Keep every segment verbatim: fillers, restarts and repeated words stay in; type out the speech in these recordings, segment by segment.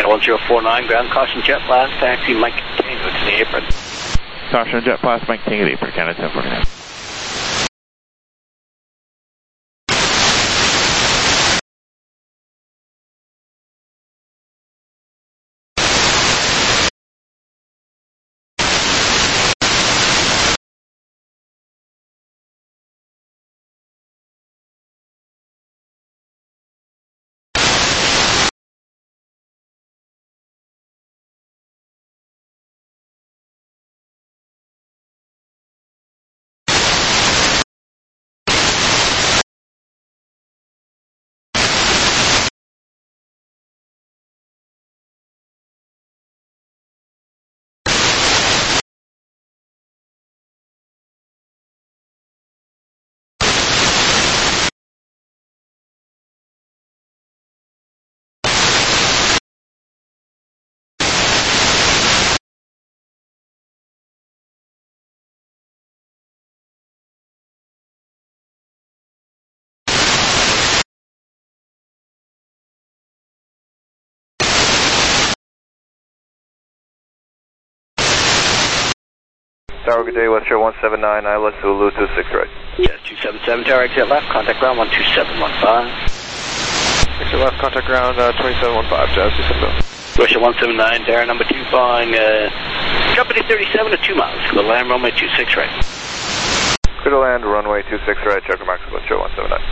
one zero four nine, ground caution jet blast, taxi Mike Tango to the apron. Caution jet blast, Mike Tango to the apron, Canada ten forty-nine. Tower, good day, West Shore one seven nine, I L S Zulu two six right. Jet two seven seven, Tower, exit left, contact ground one two seven one five. Exit left, contact ground uh, twenty-seven one five, Jazz two seven zero. Russia one seven nine, Tower number two, flying uh, company thirty-seven at two miles, clear to land, runway two six right. Clear to land, runway two six right, checker max, West Shore one seven nine.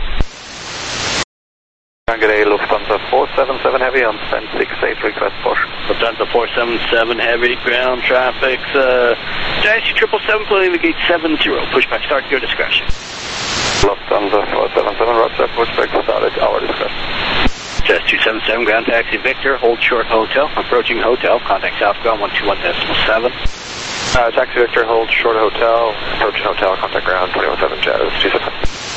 Good day, Lufthansa four seven seven Heavy on stand six eight, request push. Lufthansa four seven seven Heavy, ground traffic, uh, Taxi triple seven, please navigate seven zero, pushback start at your discretion. Lufthansa four seven seven, roger, pushback start at our discretion. Jet two seven seven, ground taxi Victor, hold short hotel, approaching hotel, contact southbound one two one decimal seven. Uh, taxi Victor, hold short hotel, approaching hotel, contact ground twenty-one seven, Jazz two seven.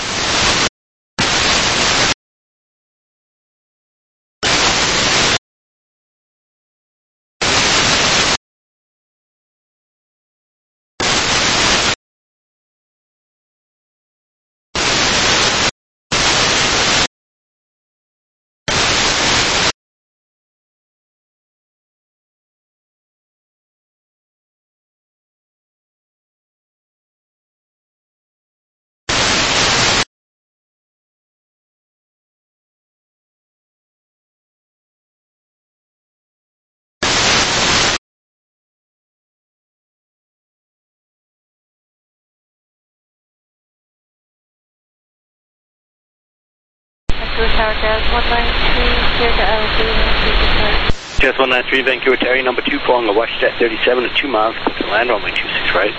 Tower Jazz one nine three, clear to L Z, Jazz one nine three, Vancouver Terry, number two, flying a WestJet thirty-seven at two miles, clear to land, runway two six right.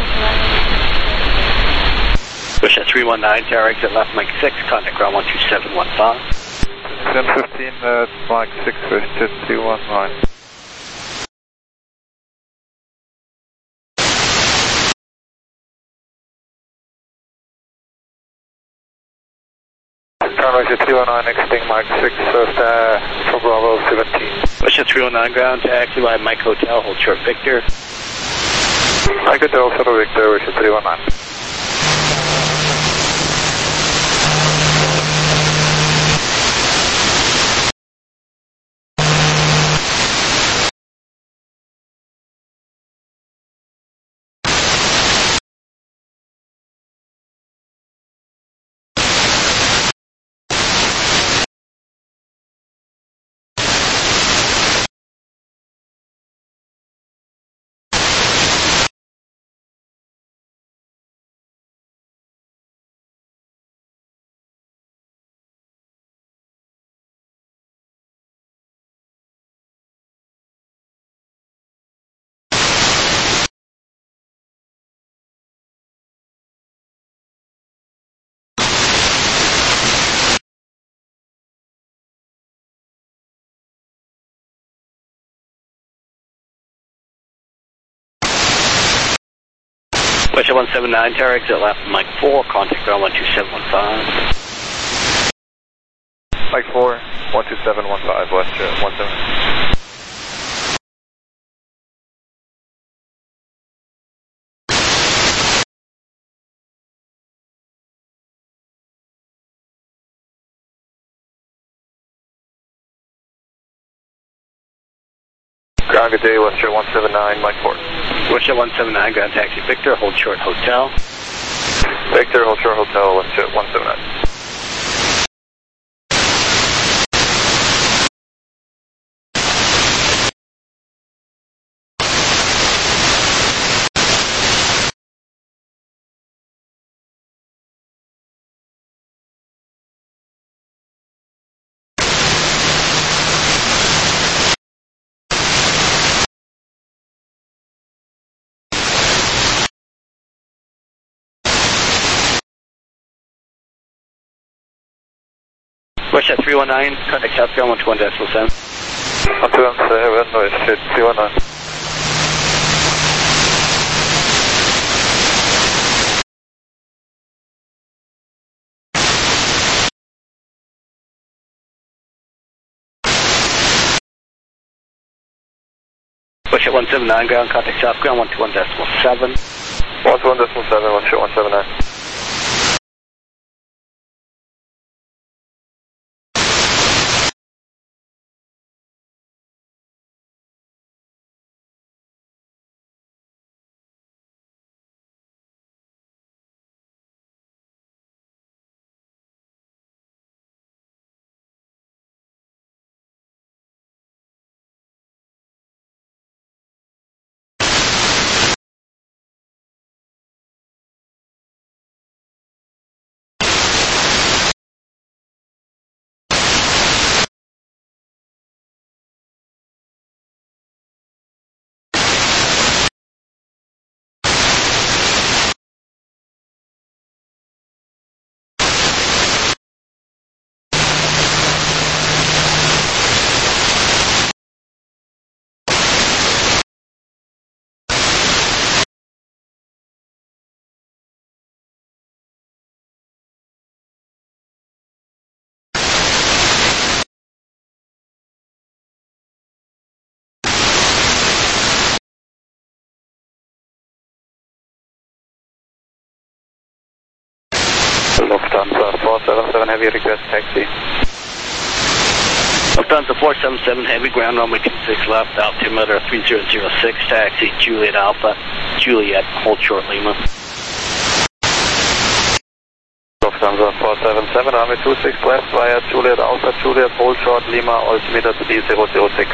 WestJet three one nine, Tower, exit left, Mike six, contact ground one two seven one five. ten fifteen, uh, Mike six, WestJet three one nine. WestJet three one nine, exiting Mike six, first uh, for Bravo seventeen. WestJet three one nine, ground taxi by Mike Hotel, hold short Victor. Mike Hotel, Shuttle Victor, WestJet three one nine. WestJet one seven nine, Tower, exit left, Mike four, contact ground one two seven one five. Mike four, one two seven one five, WestJet one seven. Ground, good day, Westjet one seven nine, Mike Ford. Westjet one seven nine, ground taxi Victor, hold short hotel. Victor, hold short hotel, Westjet one seven nine. Westjet three one nine, contact South ground one two one decimal seven. one two one seven, Westjet three one nine. Westjet one seven nine, ground contact South ground one two one decimal seven. one two one decimal seven, Westjet one seven nine. Lufthansa four seven seven Heavy, request taxi. Lufthansa four seven seven Heavy, ground runway two six left, altimeter three zero zero six, taxi Juliet Alpha, Juliet, hold short Lima. Lufthansa four seven seven, runway two six left via Juliet Alpha, Juliet, hold short Lima, altimeter three zero zero six.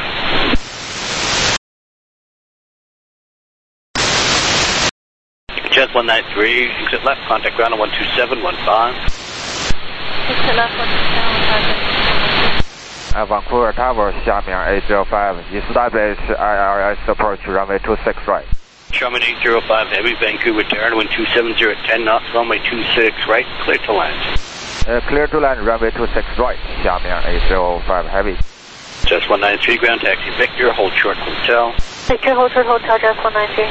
Jet one nine three, exit left, contact ground on one two seven one five. Exit left, one two seven one five. Uh, Vancouver Tower, Xiamen eight zero five, establish I R S approach runway two six right. Xiamen eight zero five Heavy, Vancouver Darwin two seven zero ten knots, runway two six right, clear to land. Uh, clear to land, runway two six right, Xiamen eight zero five Heavy. Just one nine three, ground taxi Victor, hold short hotel. Victor, hold short hotel, just one nine three.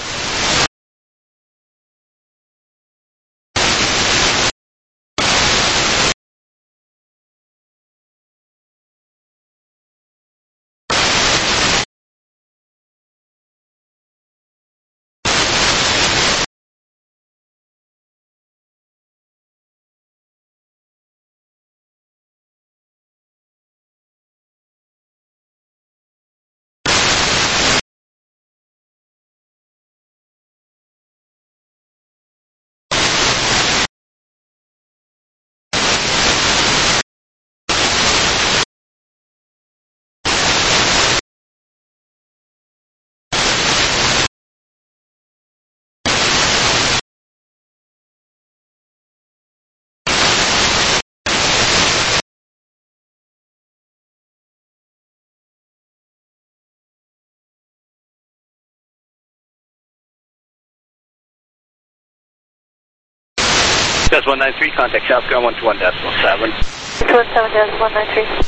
Just one nine three, contact South ground one two one decimal seven. two one seven decimal one nine three.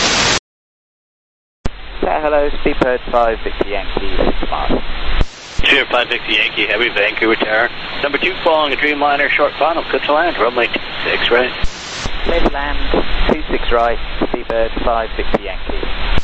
Yeah, hello, Speedbird five Victor Yankee, six miles. two Spirit five Victor Yankee, Heavy, Vancouver Tower. Number two, following a Dreamliner, short final, good to land, runway two six right. Clear to land, two six right, Seabird five Victor Yankee.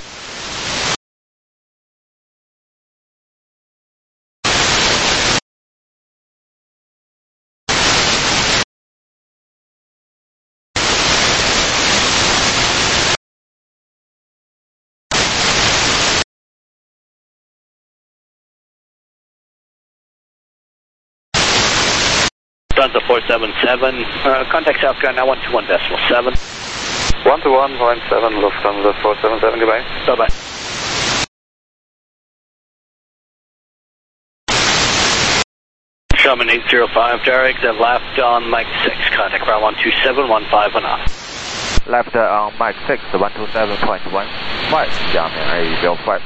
Delta four seven seven, uh, contact South Ground now one two one decimal seven. one two one point seven, Lufthansa four seven seven, goodbye. Bye-bye. Sherman eight zero five, Tower exit left on Mike six, contact ground one two seven one five and off. Left on Mike six, one two seven point one five, 下面 A zero five.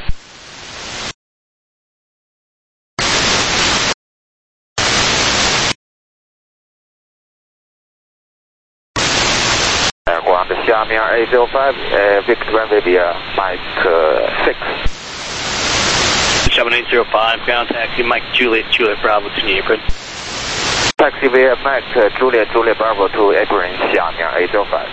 A zero five, uh, Victor runway via Mike uh, six. Sherman eight zero five, ground taxi, Mike Juliet, Juliet Bravo to New Apron. Taxi via Mike uh, Juliet, Juliet Bravo to Apron, 下面 A zero five.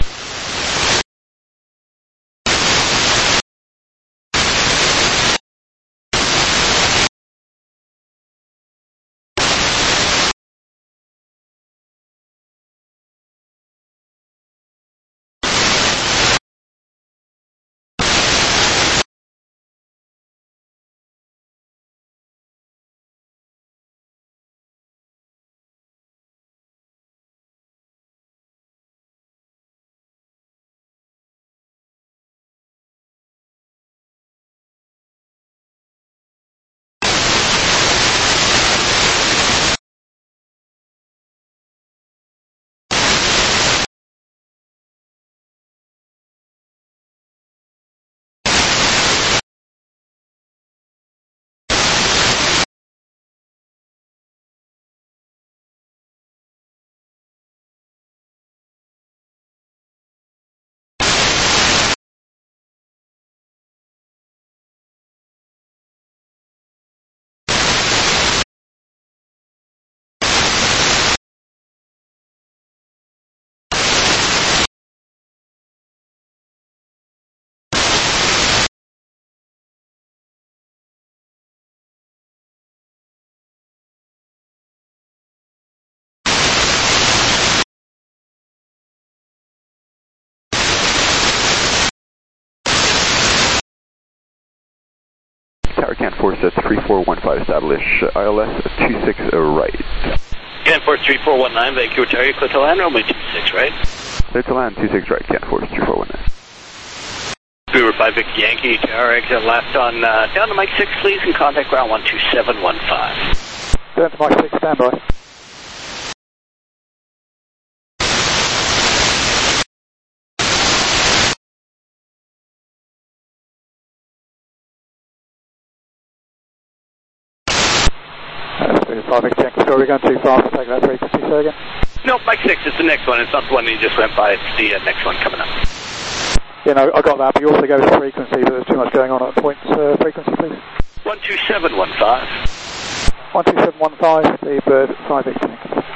Tower Can Force at three four one five, establish I L S two six right. Can Force three four one nine, Vancouver Tower, clear to land, runway two six right. Clear to land, two six right, Can Force three four one nine. Vancouver five Victor Yankee, Tower exit left on, uh, down to Mike six please, and contact ground one two seven one five. Down to Mike six, standby. five Victor Yankee, so we're going too fast to take that frequency, so again? No, Mike six, it's the next one, it's not the one you just went by, it's the uh, next one coming up. Yeah, no, I got that, but you also go to frequency, but there's too much going on at point uh, frequency, please. one two seven one five. one two seven one five, the bird five Victor Yankee.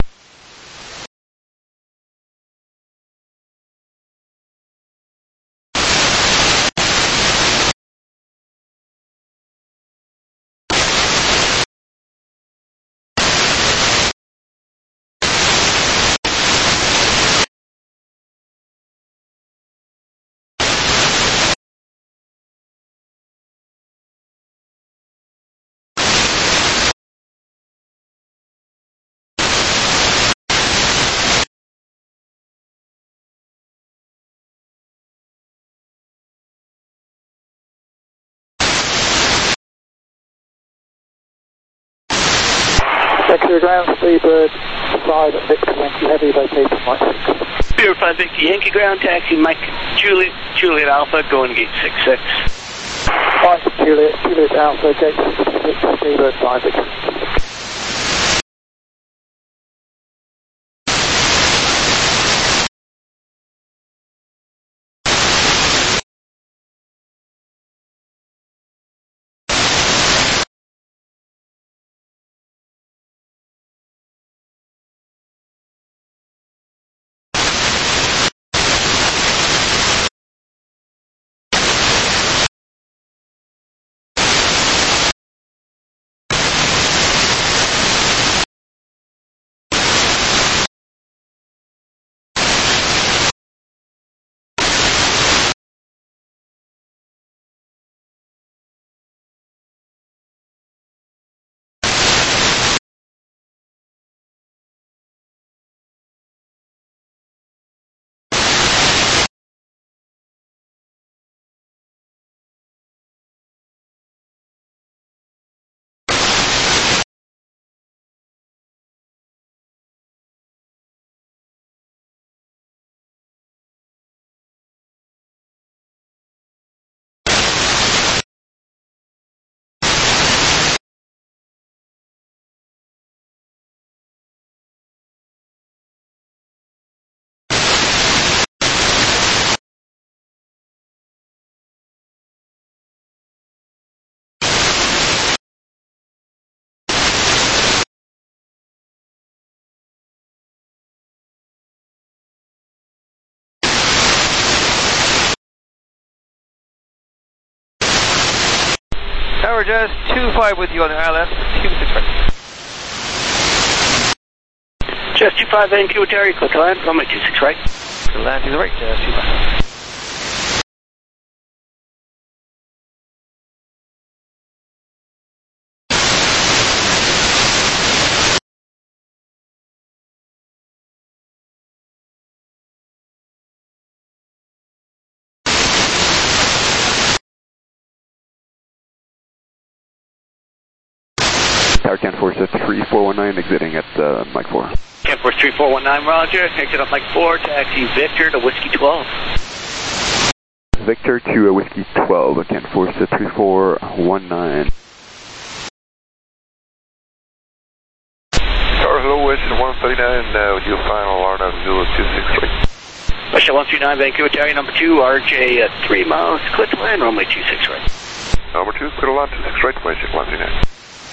Back to the ground, Seabird five Victor Yankee Heavy, vacating Mike six. Spirit five Victor Yankee, ground taxi, Mike Juliet, Juliet Alpha, going gate six six. Mike Juliet, Juliet Alpha, gate six six, Seabird five Victor. Tower Jazz two five with you on I L S two six right. Jazz two five Vancouver Terry, click land, runway two six right. Land to the right, Jazz two five. Tower Can Force three four one nine exiting at uh, Mike four. Can Force three four one nine, roger. Exit up Mike four, taxi Victor to Whiskey twelve. Victor to uh, Whiskey twelve, Can Force three four one nine. Tower Hello, Western one thirty-nine, uh, with your final R nine zero two six right. Western one three nine, Vancouver Terry, number two, R J at three miles, click land, runway two six right. Number two, clear land two six right, Western one thirty-nine.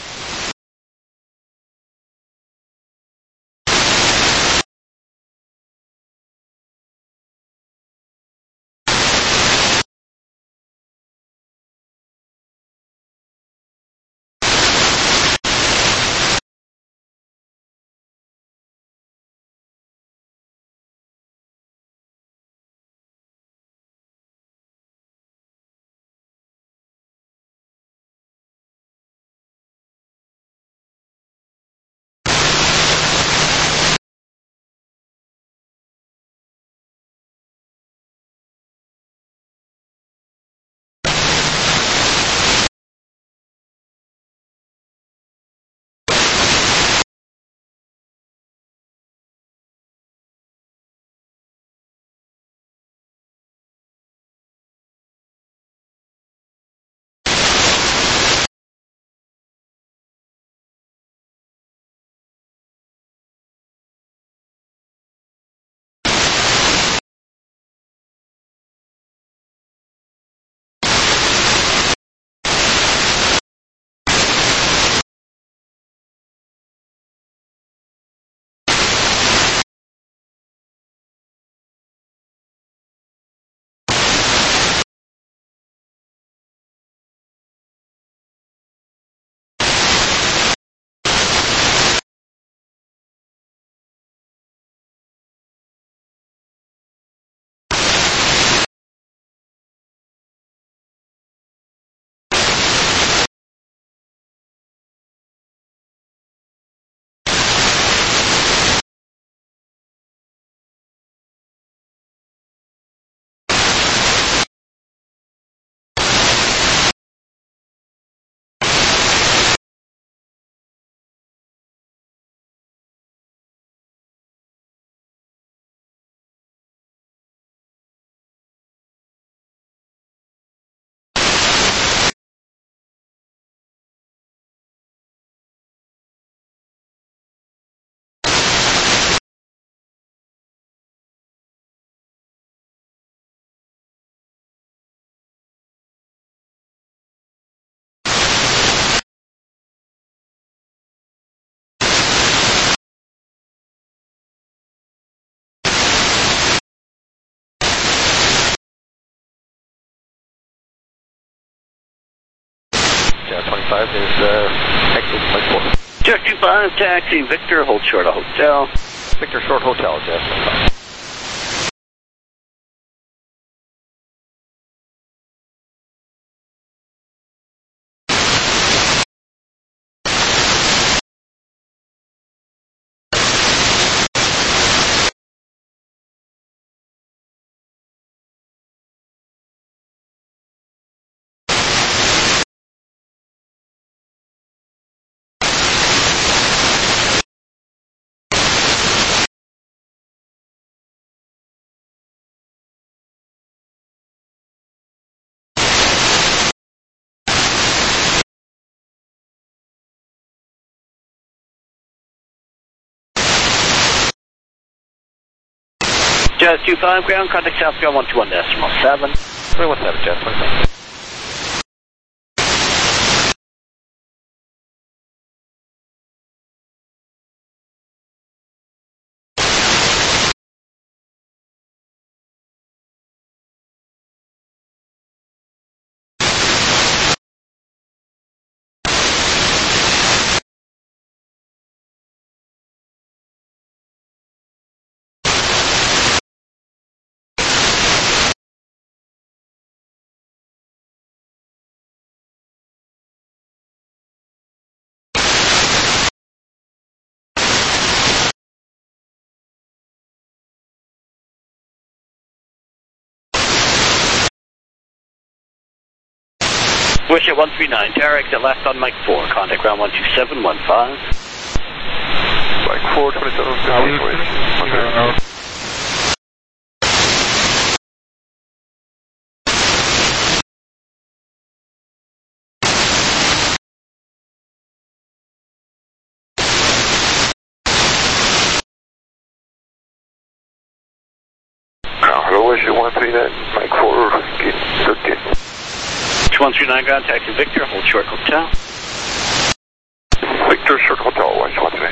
twenty-five is uh, exit Mike four. Jazz two five, taxi Victor, hold short of hotel. Victor Short Hotel, Jazz twenty-five. Jazz two five, ground contact South Ground one two one decimal seven. three one seven, Jazz twenty-five. Wish at one three nine, Tower exit last on Mike four, contact ground one two seven one five. Mike four, twenty-seven fifty. Hello, issue one three nine, Mike four, gate thirteen. one three nine, ground taxi Victor, hold short hotel. Victor, short hotel, watch one three.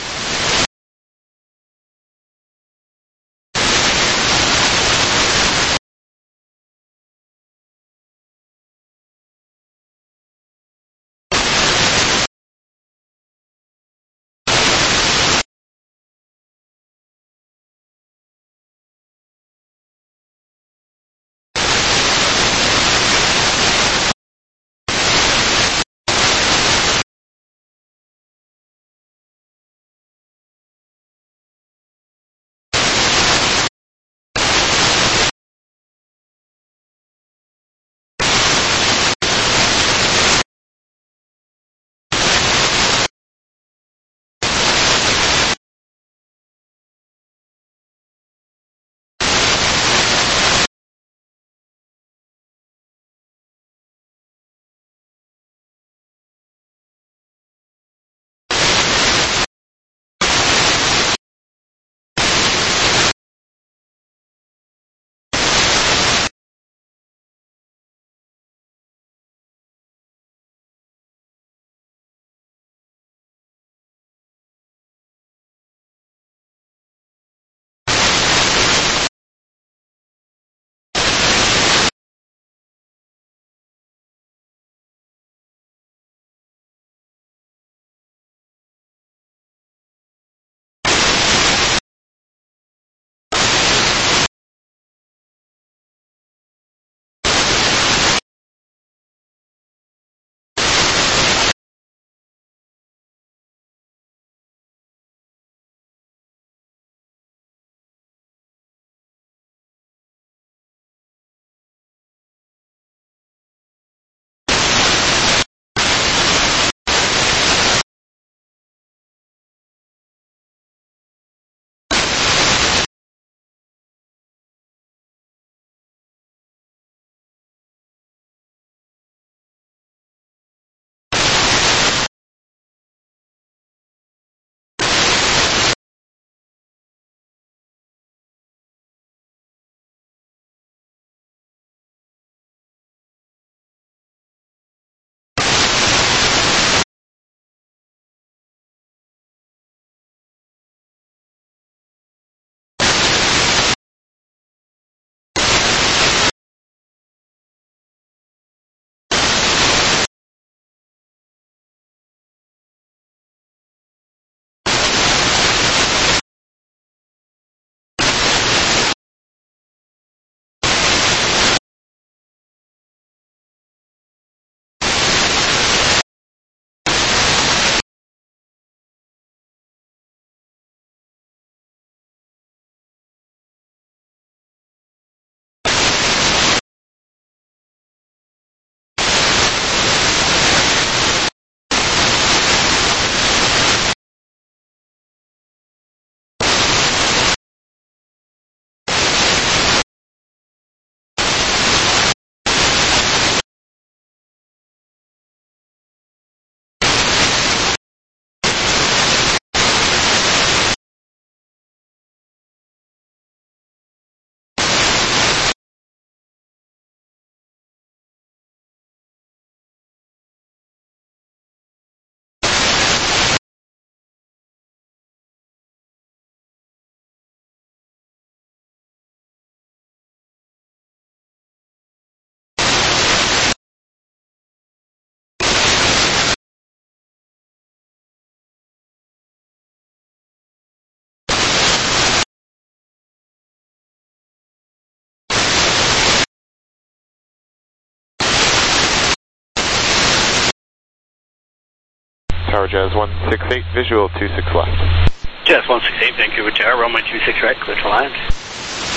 Tower Jazz one six eight, visual two six left. Jazz one six eight, Vancouver Tower, runway two six right, clear to land.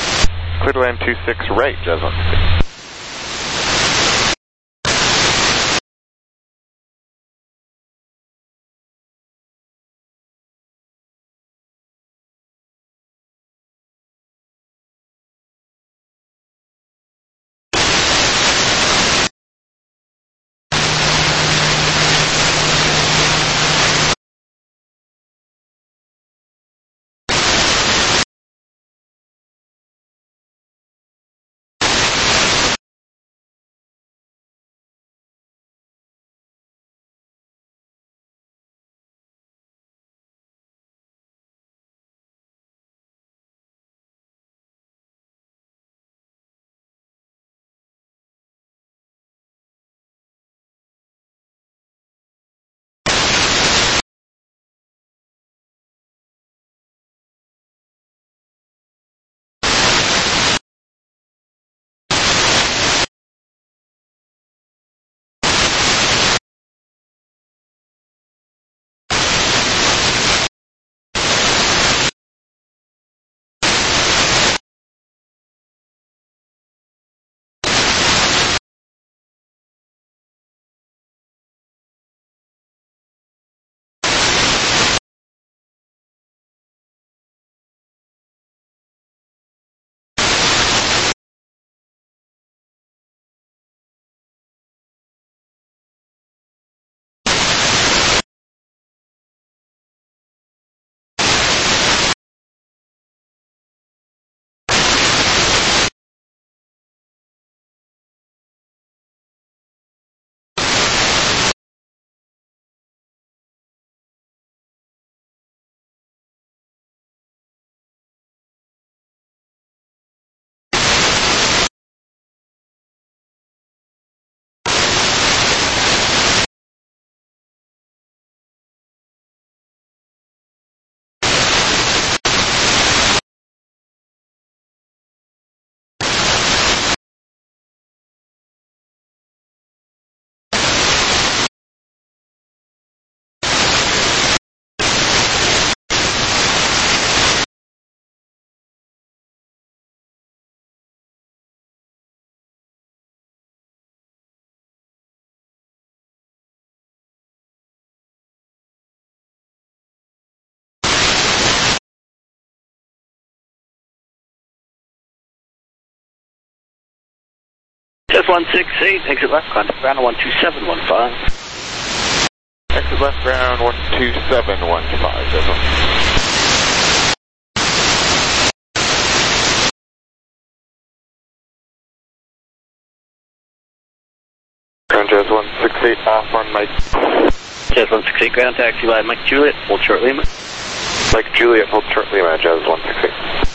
Clear to land two six right, Jazz one six eight. one six eight, exit left, contact ground one two seven one five. Exit left ground one two seven one five, Jazz. Ground Jazz one six eight, off on Mike. Jazz one six eight, ground taxi by Mike Juliet, hold short Lima. Mike Juliet, hold short Lima, Jazz one six eight.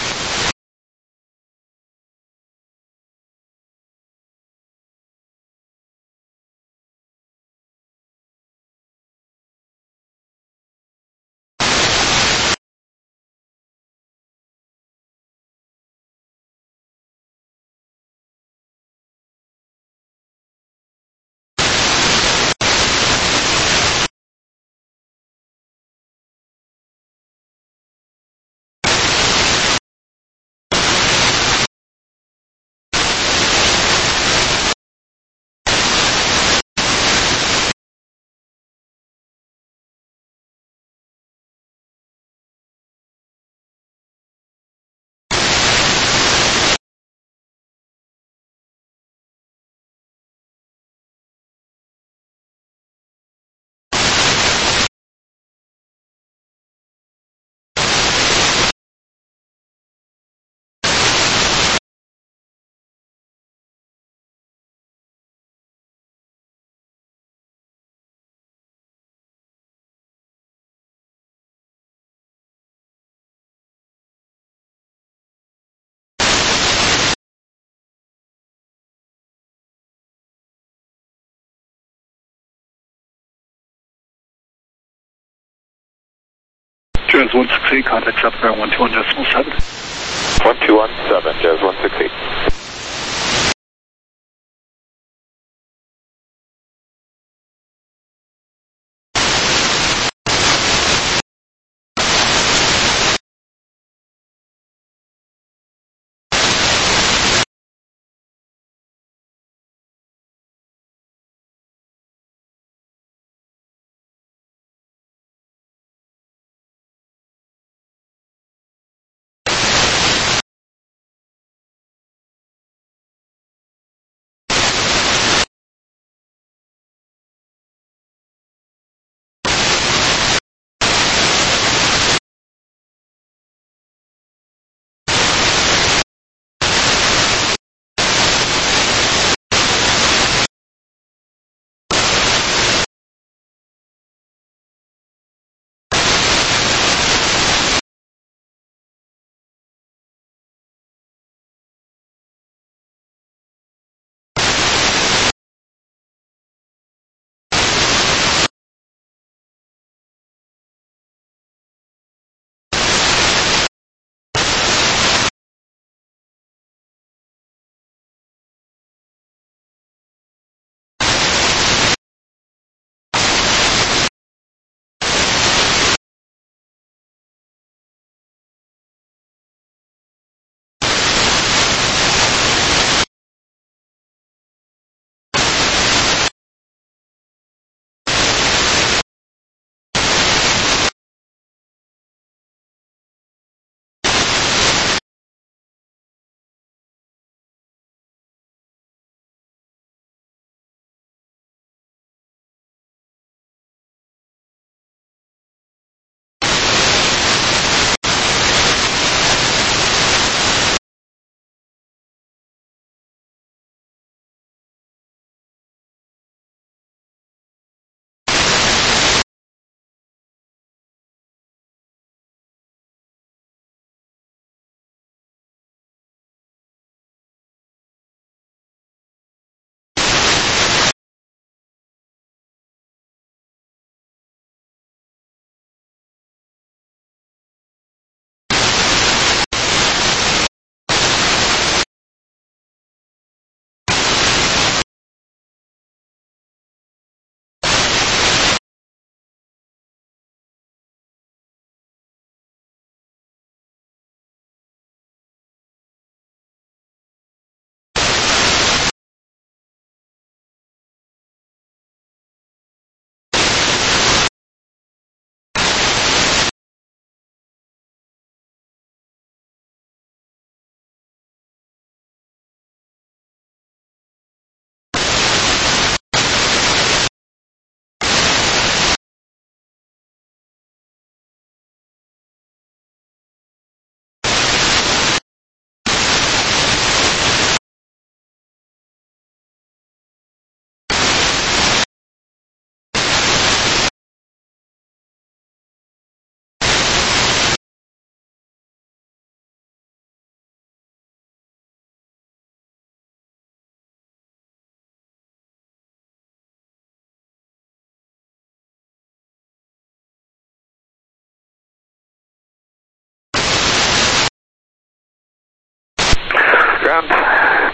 Jazz one six eight, contact south ground one two one decimal seven. one two one seven, Jazz one six eight.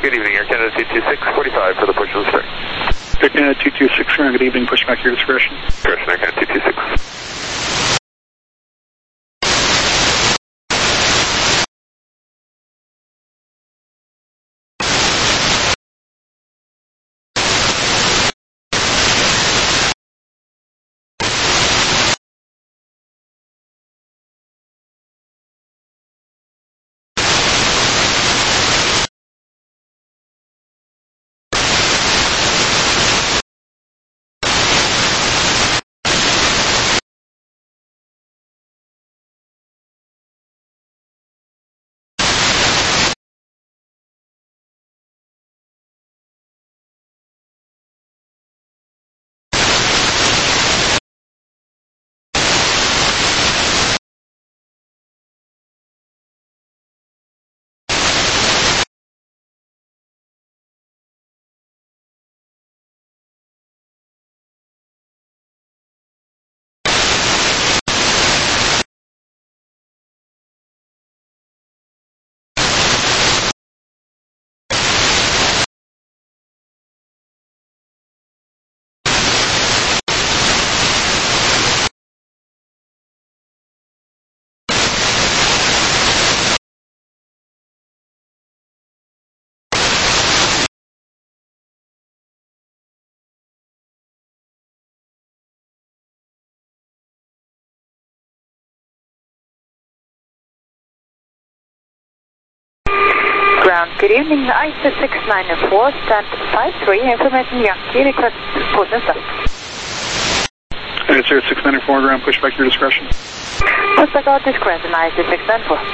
Good evening, Air Canada two two six, forty-five for the push of the start. Air Canada two two six, good evening, push back your discretion. Discretion, Air Canada two two six. Ground, good evening, I C six nine four, stand five three, information Yankee, request port and start. I C six nine four, ground, push back your discretion. Push back our discretion, I C six nine four.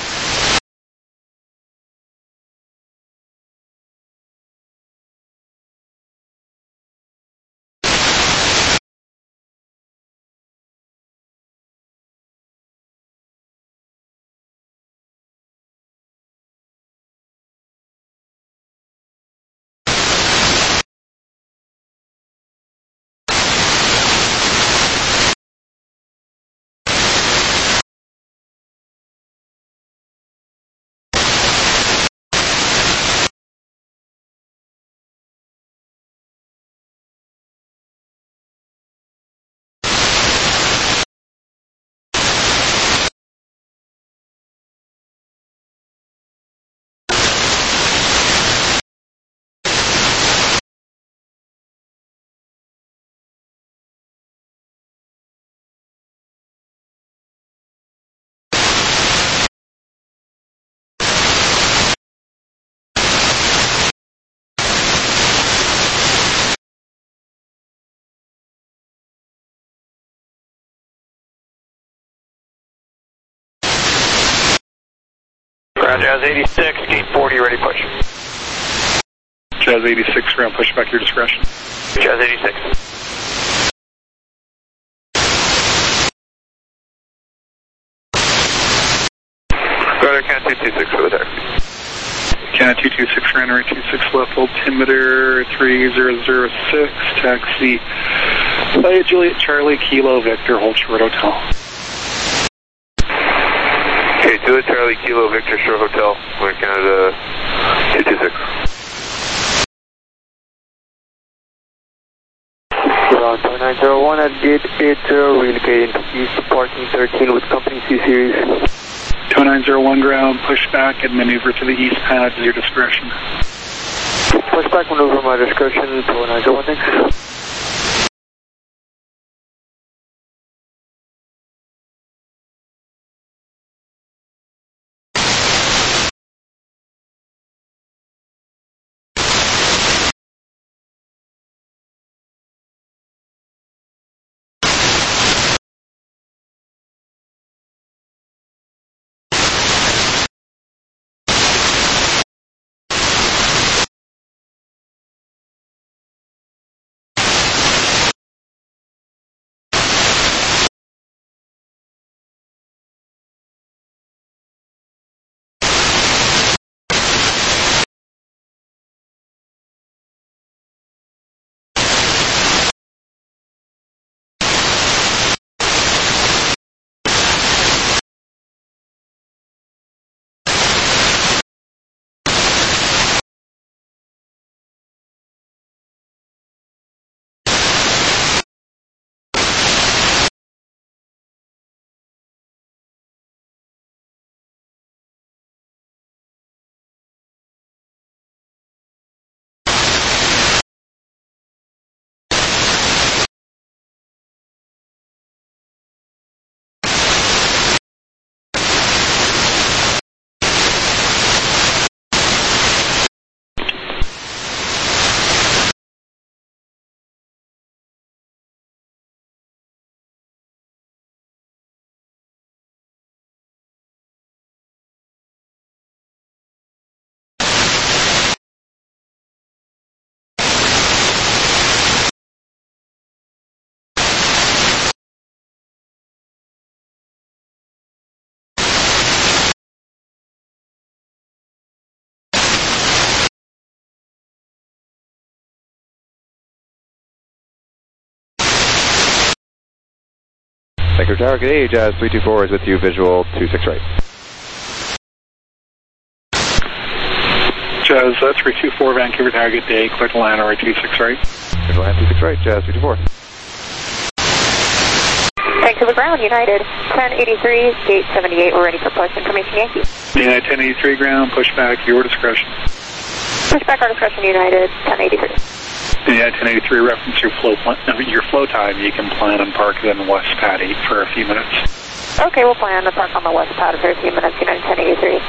Ground Jazz eighty-six, gate forty, ready push. Jazz eighty-six, ground, push back your discretion. Jazz eighty-six. Go to Canada two two six for the taxi. Canada two two six, runway two six left, altimeter three zero zero six, taxi. Playa Juliet Charlie, Kilo Victor, hold short hotel. Okay, Juliet Charlie, Kilo Victor, Shore Hotel, Air Canada two two six. Ground two nine zero one at gate eight zero, relocating to east parking thirteen with company C series. two nine zero one, ground, push back and maneuver to the east pad at your discretion. Push back, maneuver my discretion, two nine zero one, thanks. Vector Tower, good day, Jazz three two four is with you, visual two six right. Jazz uh, three two four, Vancouver Tower, good day, clear to land, or two six right. Clear to land two six right, Jazz three two four. Vancouver ground, United, ten eighty-three, gate seventy-eight, we're ready for push, information Yankee. United ten eighty-three ground, push back, your discretion. Push back our discretion, United, ten eighty-three. United ten eighty-three, reference your flow, plan, I mean, your flow time, you can plan on parking on West Pad eight for a few minutes. Okay, we'll plan to park on the West Pad for a few minutes, United ten eighty-three.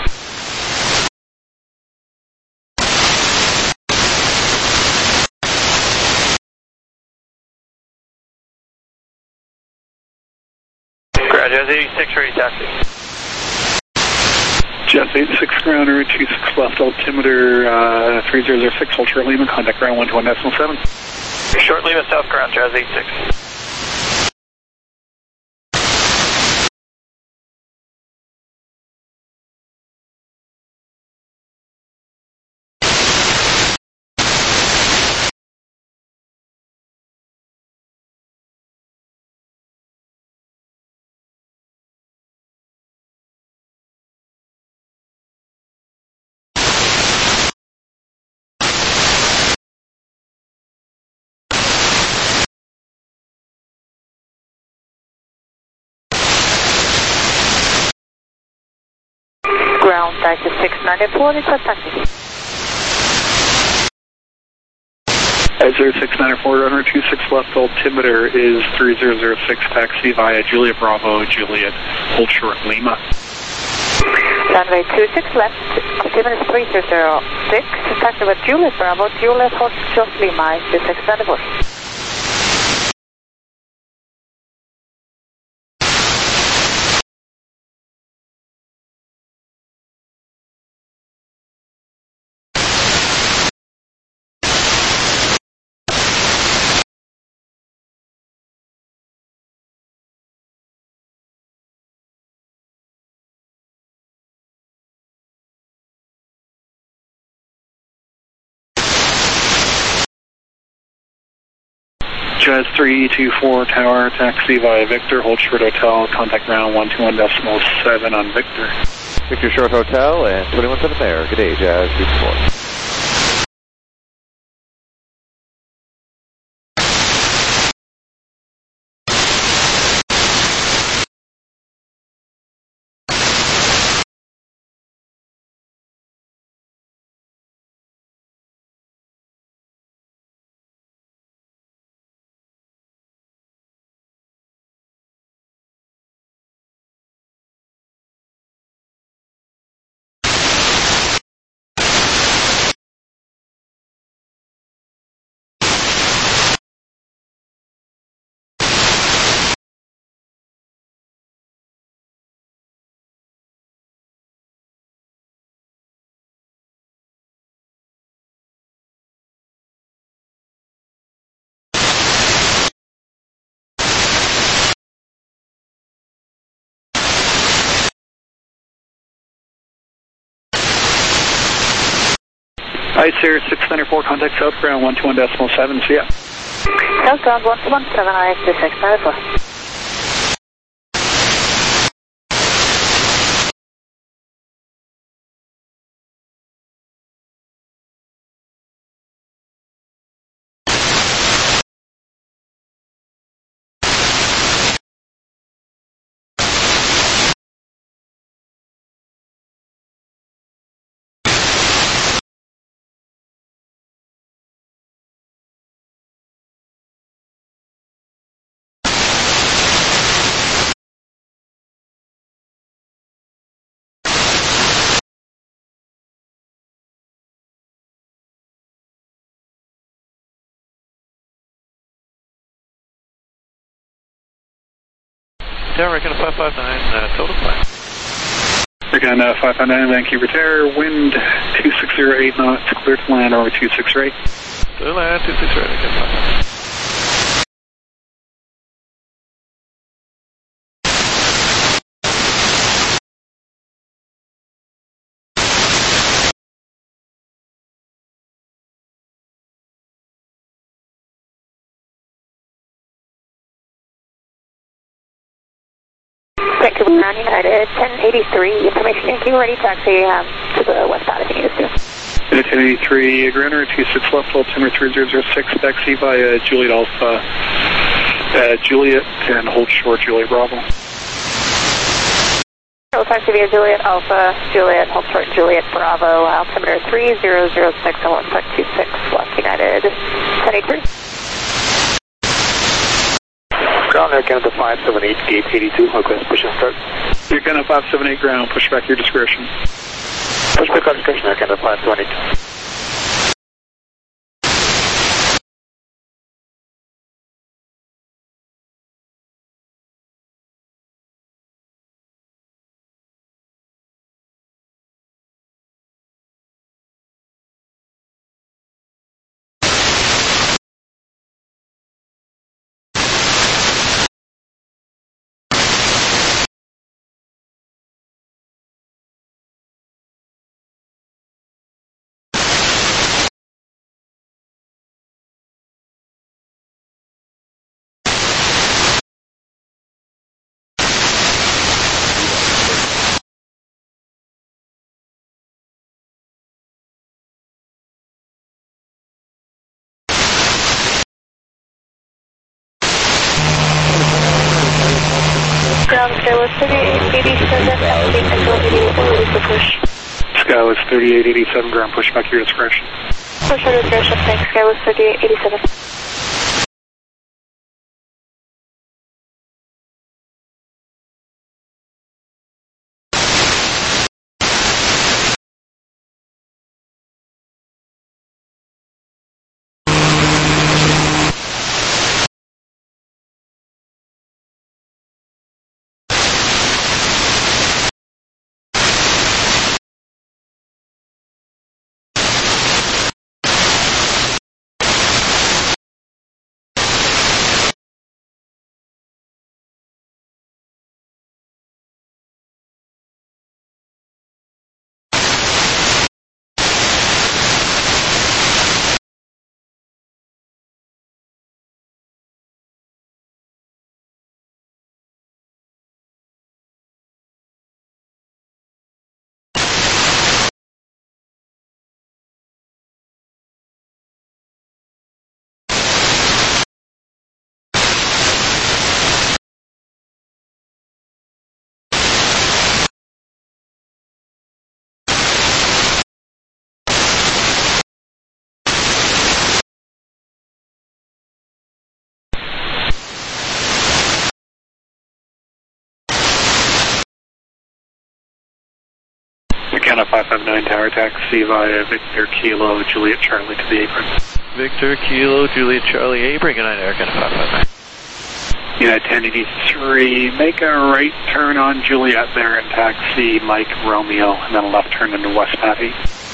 Jazz eighty-six, ready taxi. Jazz eighty-six ground, or two six left, altimeter uh, three zero zero six, Ultra Lima, contact ground one two one decimal seven. Short Lima, south ground, Jazz eighty-six. Ground, Dices six ninety-four, request taxi. zero six ninety-four, runner two six left, altimeter is three zero zero six, taxi via Juliet Bravo, Juliet, hold short Lima. Runway two six left, altimeter is three zero zero six, taxi with Juliet Bravo, Juliet, hold short Lima, two six ninety-four. Jazz three two four Tower, taxi via Victor, hold short hotel, contact ground one two one decimal seven on Victor. Victor Short Hotel and twenty-one seven there, good day, Jazz three two four. Ice Air six ninety-four, contact south ground one two one decimal seven, see ya. South ground one two one seven, I X six ninety-four. Tower, Recon five five nine, uh, total flight. Recon uh, five five nine, Vancouver Tower, wind two six zero eight knots, clear to land over two six right. Clear land two six right, Recon five five nine. Vancouver Ground United, ten eighty-three, information Yankee, ready taxi um, to the west side if you need us to. United ten eighty-three, ground runway two six left, altimeter three zero zero six, taxi via Juliet Alpha, uh, Juliet, and hold short Juliet Bravo. We'll taxi via Juliet Alpha, Juliet, hold short Juliet Bravo, altimeter three zero zero six, and one sec two six, left United, ten eighty-three. Ground Air Canada five seven eight, gate eighty-two, request push and start. Air Canada five seven eight ground, push back your discretion. Push back our discretion, Air Canada five seven eight. Ground Skywest thirty-eight eighty-seven, activate control eighty-four, ready for push. Skywest thirty-eight eighty-seven ground, push back your discretion. Push your discretion, thanks, Skywest thirty-eight eighty-seven. Canada five five nine tower taxi via Victor Kilo Juliet Charlie to the apron. Victor Kilo Juliet Charlie apron, good night, Air Canada five five nine. United ten eighty-three, make a right turn on Juliet there and taxi Mike Romeo, and then a left turn into West Patty.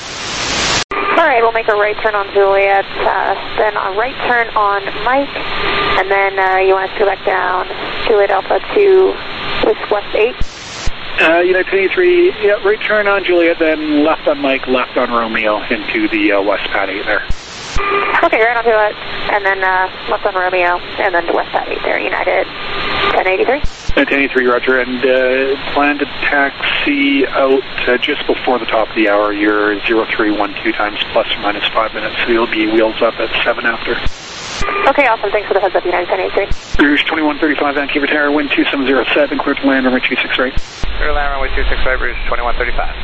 Alright, we'll make a right turn on Juliet, uh, then a right turn on Mike, and then uh, you want us to go back down Juliet Alpha to this West eight. Uh, United ten eighty-three, yeah, right turn on Juliet, then left on Mike, left on Romeo into the uh, West Patty there. Okay, right on Juliet, and then uh, left on Romeo, and then to West Patty there, United ten eighty-three. United ten eighty-three, roger, and uh, plan to taxi out uh, just before the top of the hour. You're zero three one two times plus or minus five minutes, so you'll be wheels up at seven after. Okay, awesome. Thanks for the heads up, United ten eighty-three. Rouge twenty-one thirty-five, Vancouver Tower, wind two seven zero seven, clear to land runway two six right. Clear to land runway two six right, Rouge twenty-one thirty-five.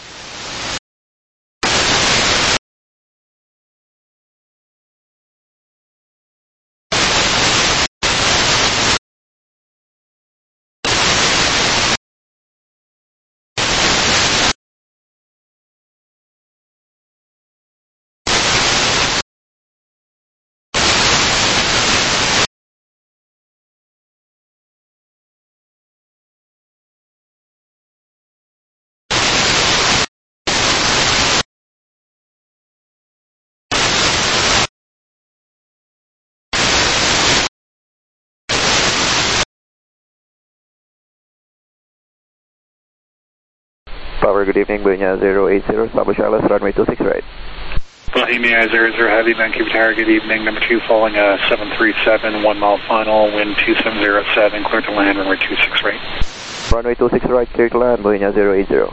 Tower, good evening, Boeing zero eight zero, establish I L S, runway two six right. Bohemia zero zero Heavy, Vancouver Tower, good evening, number two falling a seven three seven, one mile final, wind two seven zero seven, clear to land, runway two six right. Runway two six right, clear to land, Boeing zero eight zero.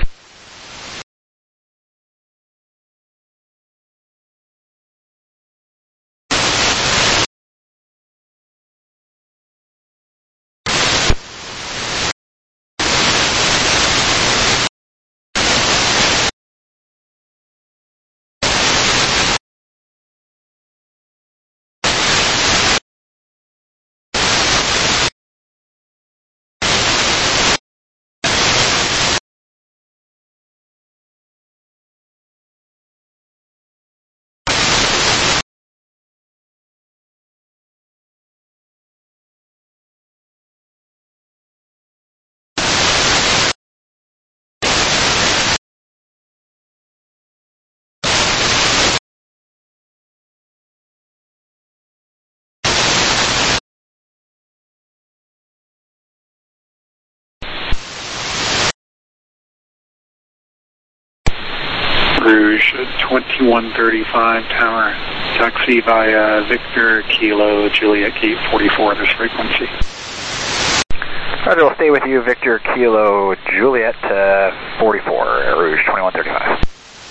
Rouge twenty-one thirty-five tower, taxi via Victor Kilo Juliet Gate forty-four, this frequency. Roger, we'll stay with you, Victor Kilo Juliet uh, forty-four, Rouge twenty-one thirty-five.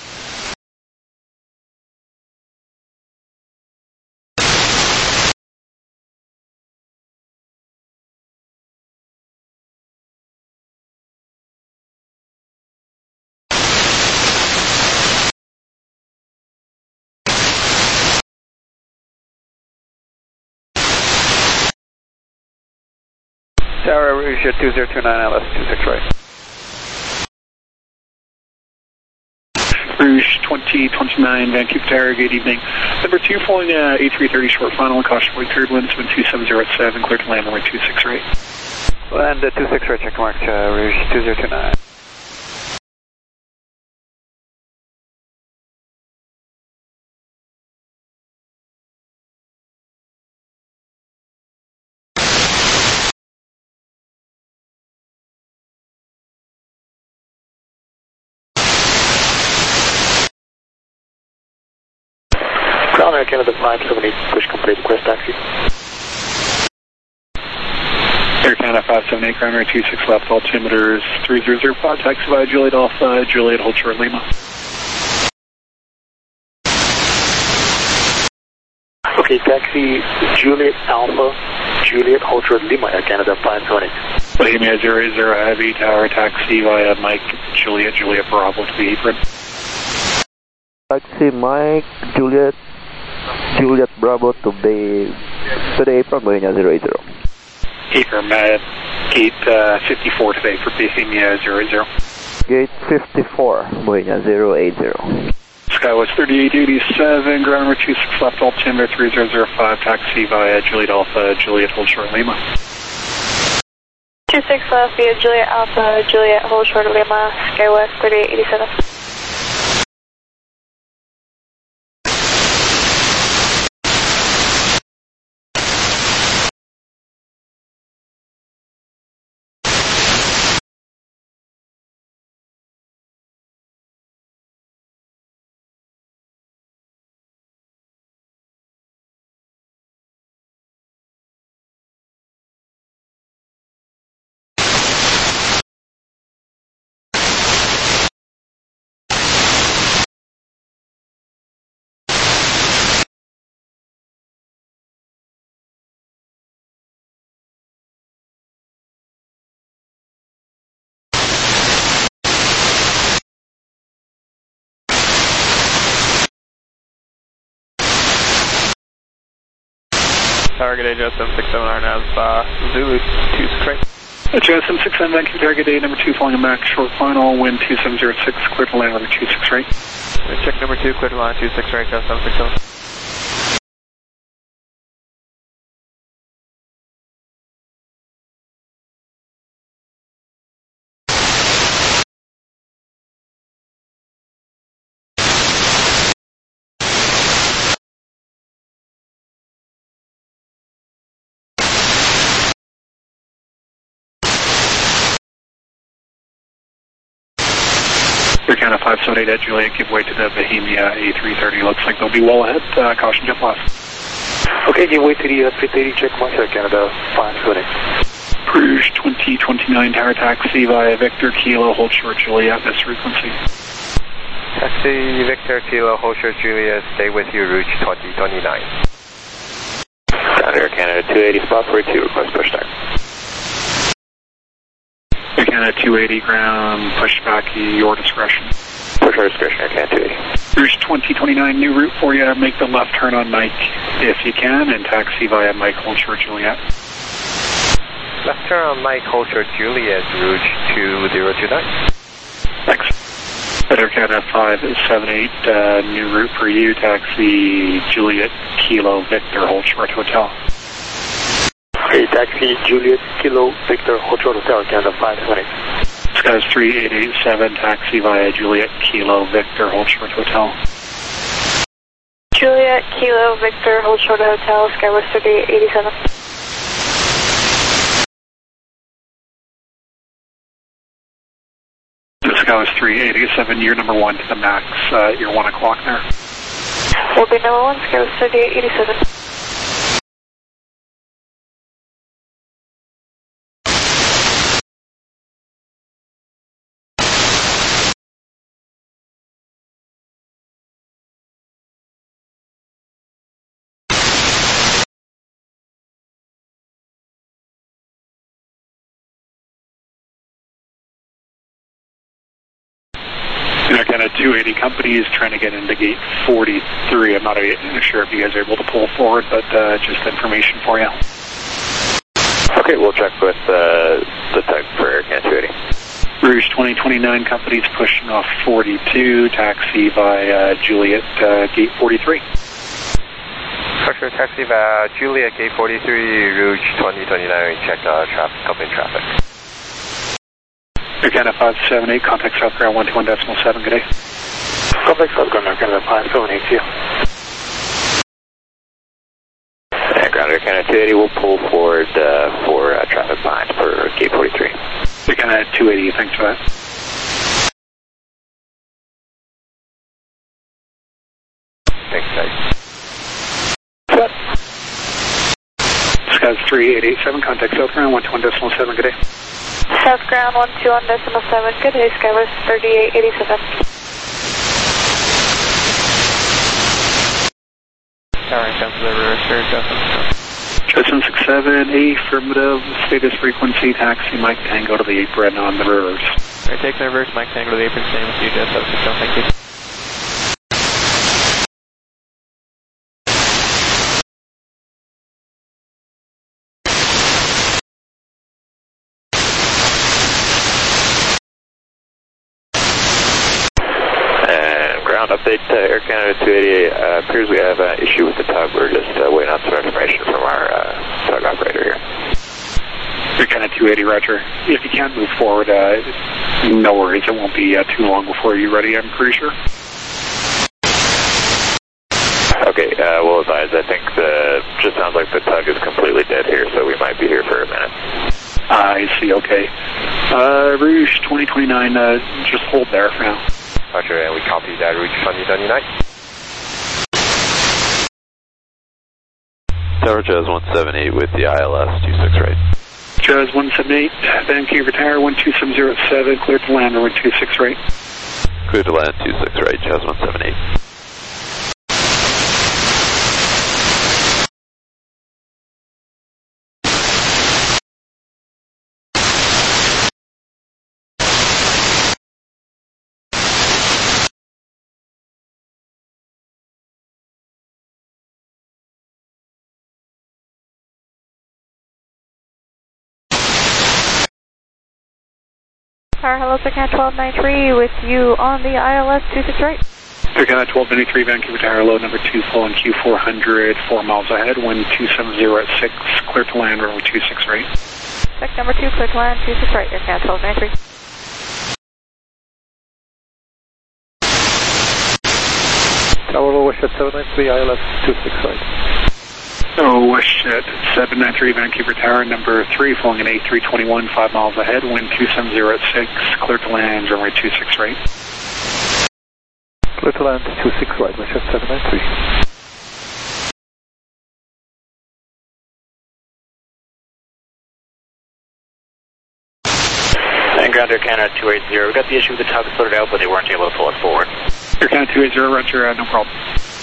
Tower Rouge two zero two nine L S two six right. Rouge twenty twenty-nine Vancouver Tower, good evening. Number two, following uh, A three thirty short final, caution point cleared, wind seven two seven zero at seven, clear to land runway two six right. Land uh, two six right, check mark, uh, Rouge two zero two nine. Crown Air Canada five seven eight, push complete, request taxi. Air Canada five seven eight, Crown Air two six left, altimeters three zero zero five, taxi via Juliet Alpha, Juliet hold short Lima. Okay, taxi Juliet Alpha, Juliet hold short Lima, Air Canada five seven eight. Bohemia zero eight zero Heavy Tower, taxi via Mike, Juliet, Juliet Bravo to the apron. Taxi Mike, Juliet, Juliet Bravo to the, to the apron, Boeing zero eight zero. Apron, uh, gate uh, fifty-four today for Bohemia zero eight zero. Gate fifty-four, Boeing zero eight zero. Skywest thirty-eight eighty-seven, ground number two six left, altimeter three zero zero five, taxi via Juliet Alpha, Juliet hold short Lima. two six left via Juliet Alpha, Juliet hold short Lima, Skywest thirty-eight eighty-seven. Target A J seven six seven R N A V, uh, Zulu two six right. J seven six seven, Vancouver target A number two, following a max short final, wind two seven zero six, clear to land runway two six right. Check number two, clear to land two six right, J seven six seven. Air Canada five seven eight at Juliet, give way to the Bohemia A three thirty. Looks like they'll be well ahead. Uh, caution jet left. Okay, give way to the uh, three thirty, check mark, Air Canada five seven eight. Rouge twenty twenty-nine tower taxi via Victor Kilo, hold short Juliet, this frequency. Taxi Victor Kilo, hold short Juliet, stay with you, Rouge twenty twenty-nine. Ground Air Canada two eighty, spot forty-two, request pushback. Air Canada two eighty, ground, pushback, your discretion. Push our discretion, Air Canada two eighty. Rouge twenty twenty-nine, new route for you, make the left turn on Mike if you can, and taxi via Mike, hold short Juliet. Left turn on Mike, hold short Juliet, Rouge two zero two nine. Thanks. Air Canada five seven eight, uh, new route for you, taxi Juliet Kilo Victor, hold short hotel. Okay, taxi Juliet Kilo Victor, hold short hotel, Canada five seven eight. Skies three eight eight seven, taxi via Juliet Kilo Victor, hold short hotel. Juliet Kilo Victor, hold short hotel, Skywest thirty-eight eighty-seven. Skywest three eight eight seven, you're number one to the max, uh, you're one o'clock there. Will be number one, Skywest thirty-eight eighty-seven. Air Canada two eighty company is trying to get into gate forty-three. I'm not sure if you guys are able to pull forward, but uh, just information for you. Okay, we'll check with uh, the tug for Air Canada two eighty. Rouge twenty twenty-nine company is pushing off forty-two, taxi via Juliet, uh, gate forty-three. Pressure taxi via Juliet, gate forty-three, Rouge twenty twenty-nine, check uh, traffic, company traffic. Air Canada five seven eight, contact South Ground one two one decimal seven, good day. Contact South Ground Air Canada five seven eight, see you. Air Ground Air Canada two eighty will pull forward uh, for uh, traffic behind for gate forty-three. Air Canada two eighty, thanks for that. Thanks, guys. Set. Skies three eight eight seven, contact South Ground one two one decimal seven, good day. South Ground one two one decimal seven, good day, Skywest thirty-eight eighty-seven. Tower comes to the rear, sir, Justin. Justin six seven, affirmative, status frequency, taxi Mike Tango to the apron on the reverse. Alright, take the reverse, Mike Tango to the apron, staying with you, Justin. Thank you. Update uh, Air Canada two eighty, uh, appears we have an issue with the tug. We're just uh, waiting on some information from our uh, tug operator here. Air Canada two eighty, roger. If you can't move forward, uh, no worries. It won't be uh, too long before you're ready, I'm pretty sure. Okay, uh, we'll advise. I think the just sounds like the tug is completely dead here, so we might be here for a minute. I see, okay. Uh, Rouge twenty twenty-nine, uh, just hold there for now. Roger, and we copy that, Rouge twenty twenty-nine. Tower Jazz one seven eight with the I L S two six right. Jazz one seven eight, Vancouver Tower one two seven zero seven, clear to land one two six right. Clear to land two six right, Jazz one seven eight. Tower, hello, Air Canada twelve ninety-three with you on the I L S two six right. Air Canada twelve ninety-three, Vancouver Tower, load number two, full in Q four hundred, four miles ahead, wind two seven zero at six, clear to land, runway two six right. Check number two, clear to land, two six right, Air Canada twelve ninety-three. Tower Westshed seven nine three, I L S two six right. Oh, Westshed seven nine three, Vancouver Tower, number three, flying in A three twenty-one, five miles ahead, wind two seven zero at six, clear to land, runway two six right. Clear to land two six right, Westshed seven nine three. ground Air Canada two eighty. We got the issue with the tug sorted out, but they weren't able to pull it forward. Air Canada two eighty, roger, uh, no problem.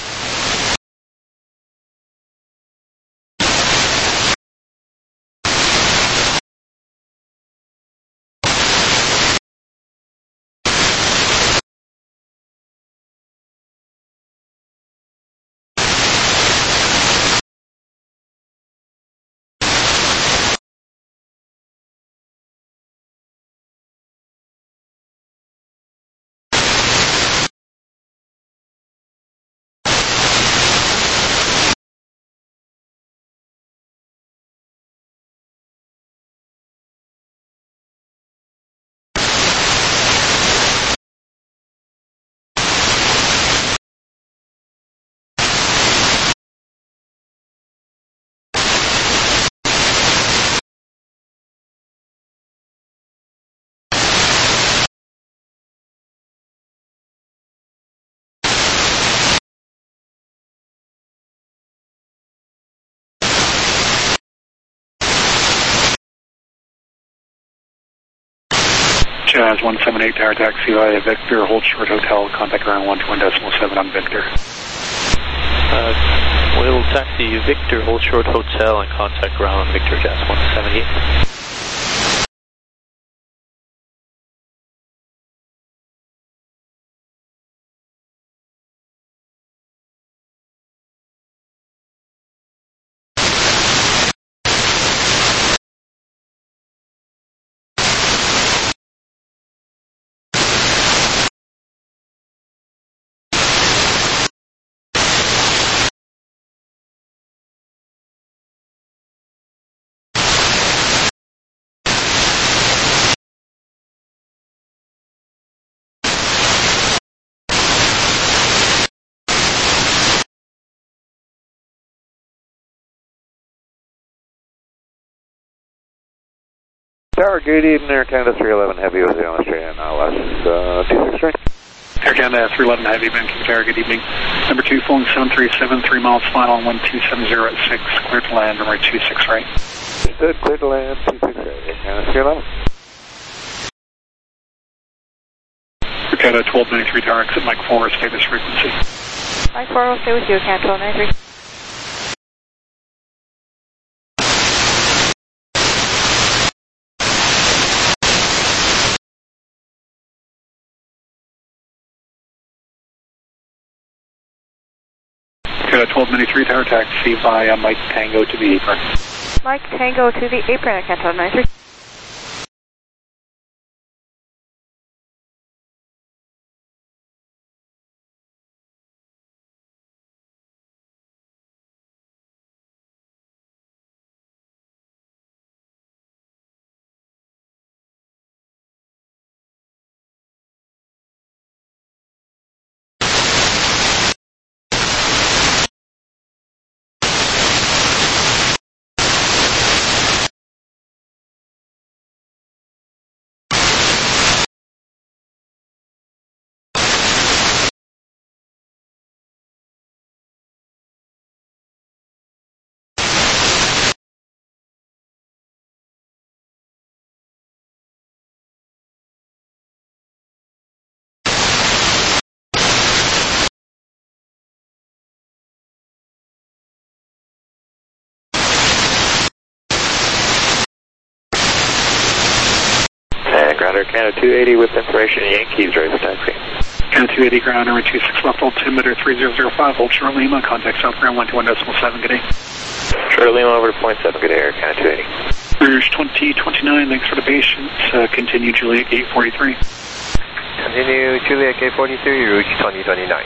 Jazz one seven eight, tower taxi via Victor, hold short hotel, contact ground one two one decimal seven on Victor. Uh, we'll taxi Victor, hold short hotel, and contact ground Victor, Jazz one seven eight. Tower, good evening, Air Canada three eleven Heavy was on Australian I L S uh, two six three. Air Canada three eleven Heavy, Vancouver Tower, good evening. Number two, phone seven three seven, three miles final on one two seven zero at six, clear to land, number two six right. Good, clear to land, two six right, Air Canada three eleven. Air Canada twelve ninety-three Tower, exit Mike four, stay this frequency. Mike four will stay with you, Canada twelve ninety-three. twelve ninety-three Tower taxi via Mike Tango to the apron. Mike Tango to the apron at Canada twelve ninety-three. Ground Air Canada two eighty with information Yankees right for taxi. Canada two eighty ground number two six left altimeter three zero zero five, hold short Lima, contact south ground one two one decimal seven, good day. Short Lima over to point seven, good day Air Canada two eighty. Rouge twenty twenty-nine, thanks for the patience, uh, continue Juliet gate forty-three. Continue Juliet gate forty-three, Rouge twenty twenty-nine.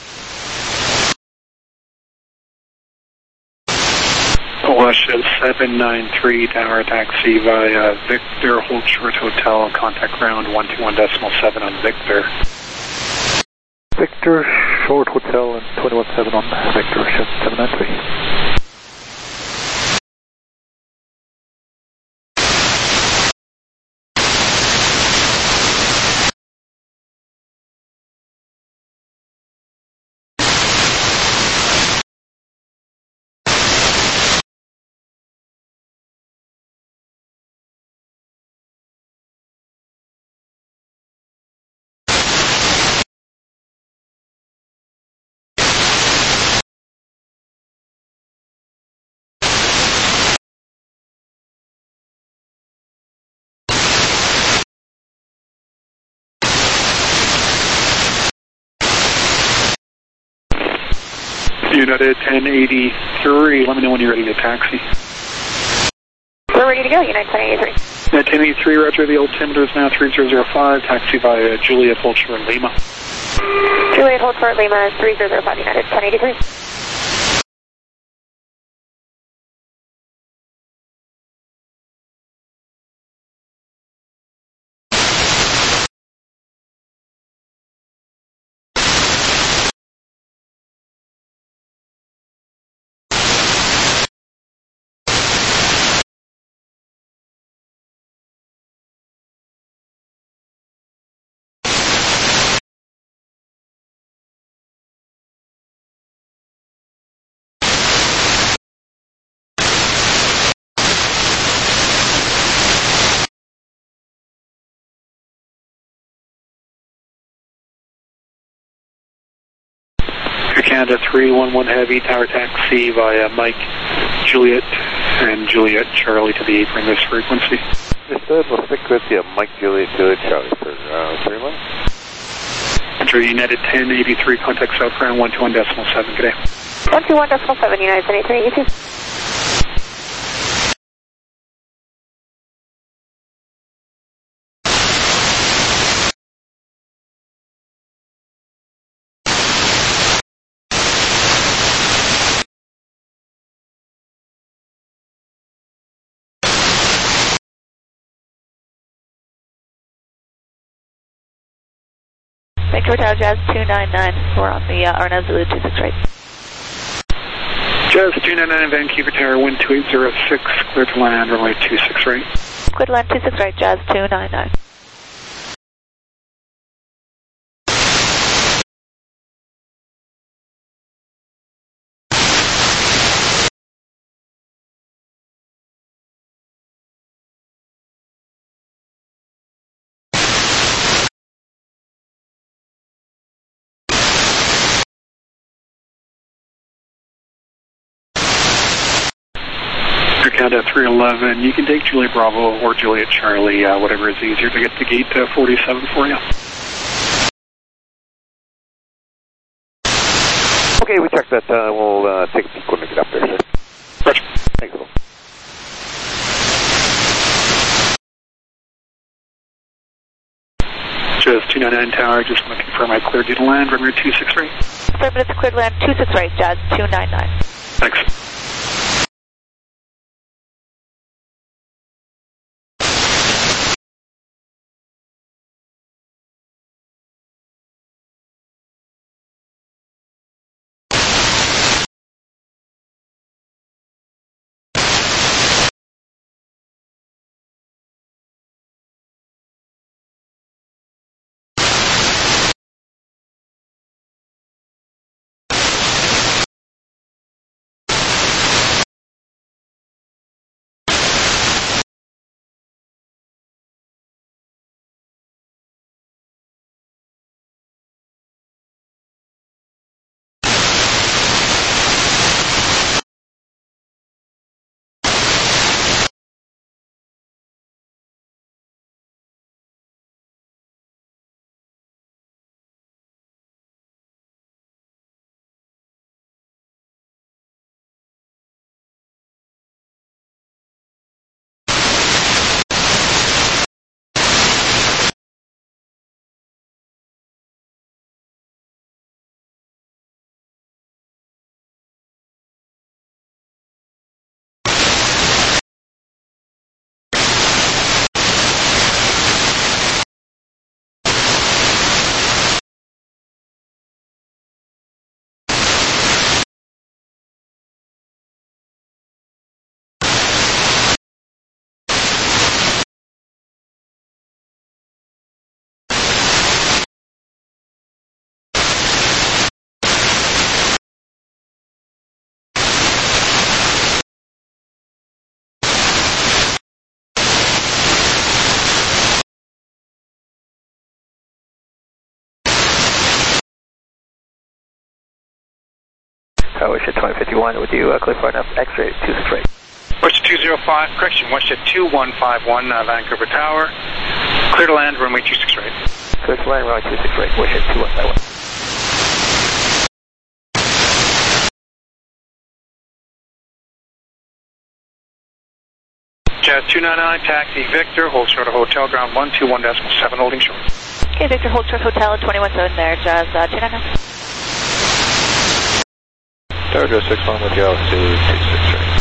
Russia seven nine three Tower taxi via Victor, hold short hotel, contact ground one two one decimal seven on Victor. Victor, short hotel and twenty-one seven on Victor, seven nine three. United ten eighty-three, let me know when you're ready to taxi. We're ready to go, United ten eighty-three. United ten eighty-three, roger, the altimeter is now three zero zero five, taxi via Juliet Vulture Lima. Juliet Vulture Lima, three zero zero five, United ten eighty-three. Canada three one one Heavy, tower taxi via Mike, Juliet, and Juliet Charlie to the apron this frequency. Understood, we'll stick with you, Mike, Juliet, Juliet Charlie for uh, three months. Enter United ten eighty-three, contact South Ground one two one decimal seven, good day. one two one decimal seven, United ten eighty-three, you too. Victor Hotel Jazz two nine nine, we're on the uh, Arnaz Zulu two six right. Jazz two nine nine, Vancouver Tower, wind two eight zero six, clear to land, runway two six right. Clear to land two six right, Jazz two nine nine. Canada three eleven, you can take Juliet Bravo or Juliet Charlie, uh, whatever is easier to get to gate uh, forty-seven for you. Okay, we checked that. Uh, we'll uh, take a peek when we get up there, sir. Roger. Thanks, Will. Jazz two nine nine Tower, just want to confirm I cleared you to land, runway two six right. Seven minutes cleared land two six right, Jazz two nine nine. Thanks. Uh, Westjet twenty fifty-one, would you uh, clear for enough X-ray two six right? Westjet two zero five, correction, Westjet two one five one, uh, Vancouver Tower, clear to land, runway two six right. Clear to land, runway two six right, Westjet two one five one. two nine nine, taxi Victor, hold short of hotel, ground one two one decimal seven, holding short. Okay, Victor, hold short hotel, twenty-one seven there, Jazz uh, two nine nine. Tower Joe six one with you, altitude two six right.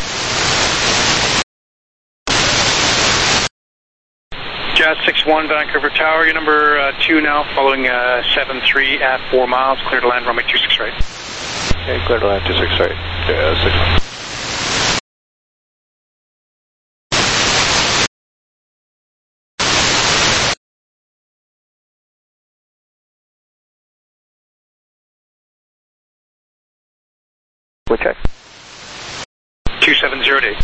Jazz six one, Vancouver Tower, your number uh, two now, following uh, seven three at four miles, clear to land, runway two six right. Okay, clear to land two six right. Jazz six one. We'll check. two seven zero eight.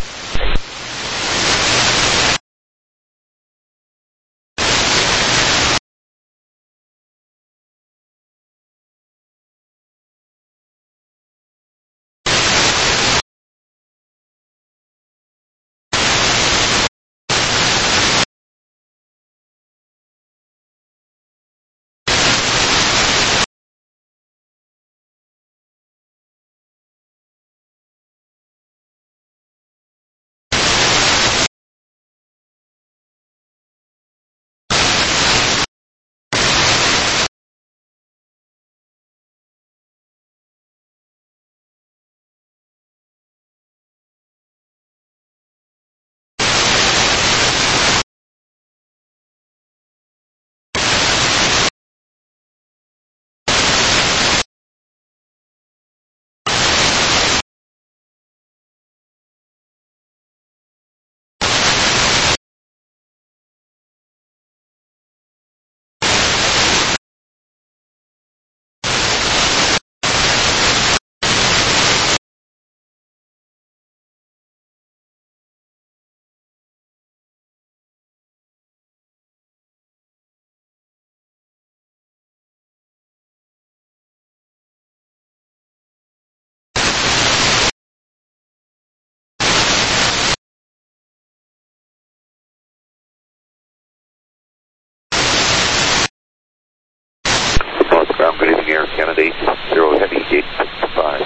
Ground, good evening, Air Canada eight zero Heavy, eight six five.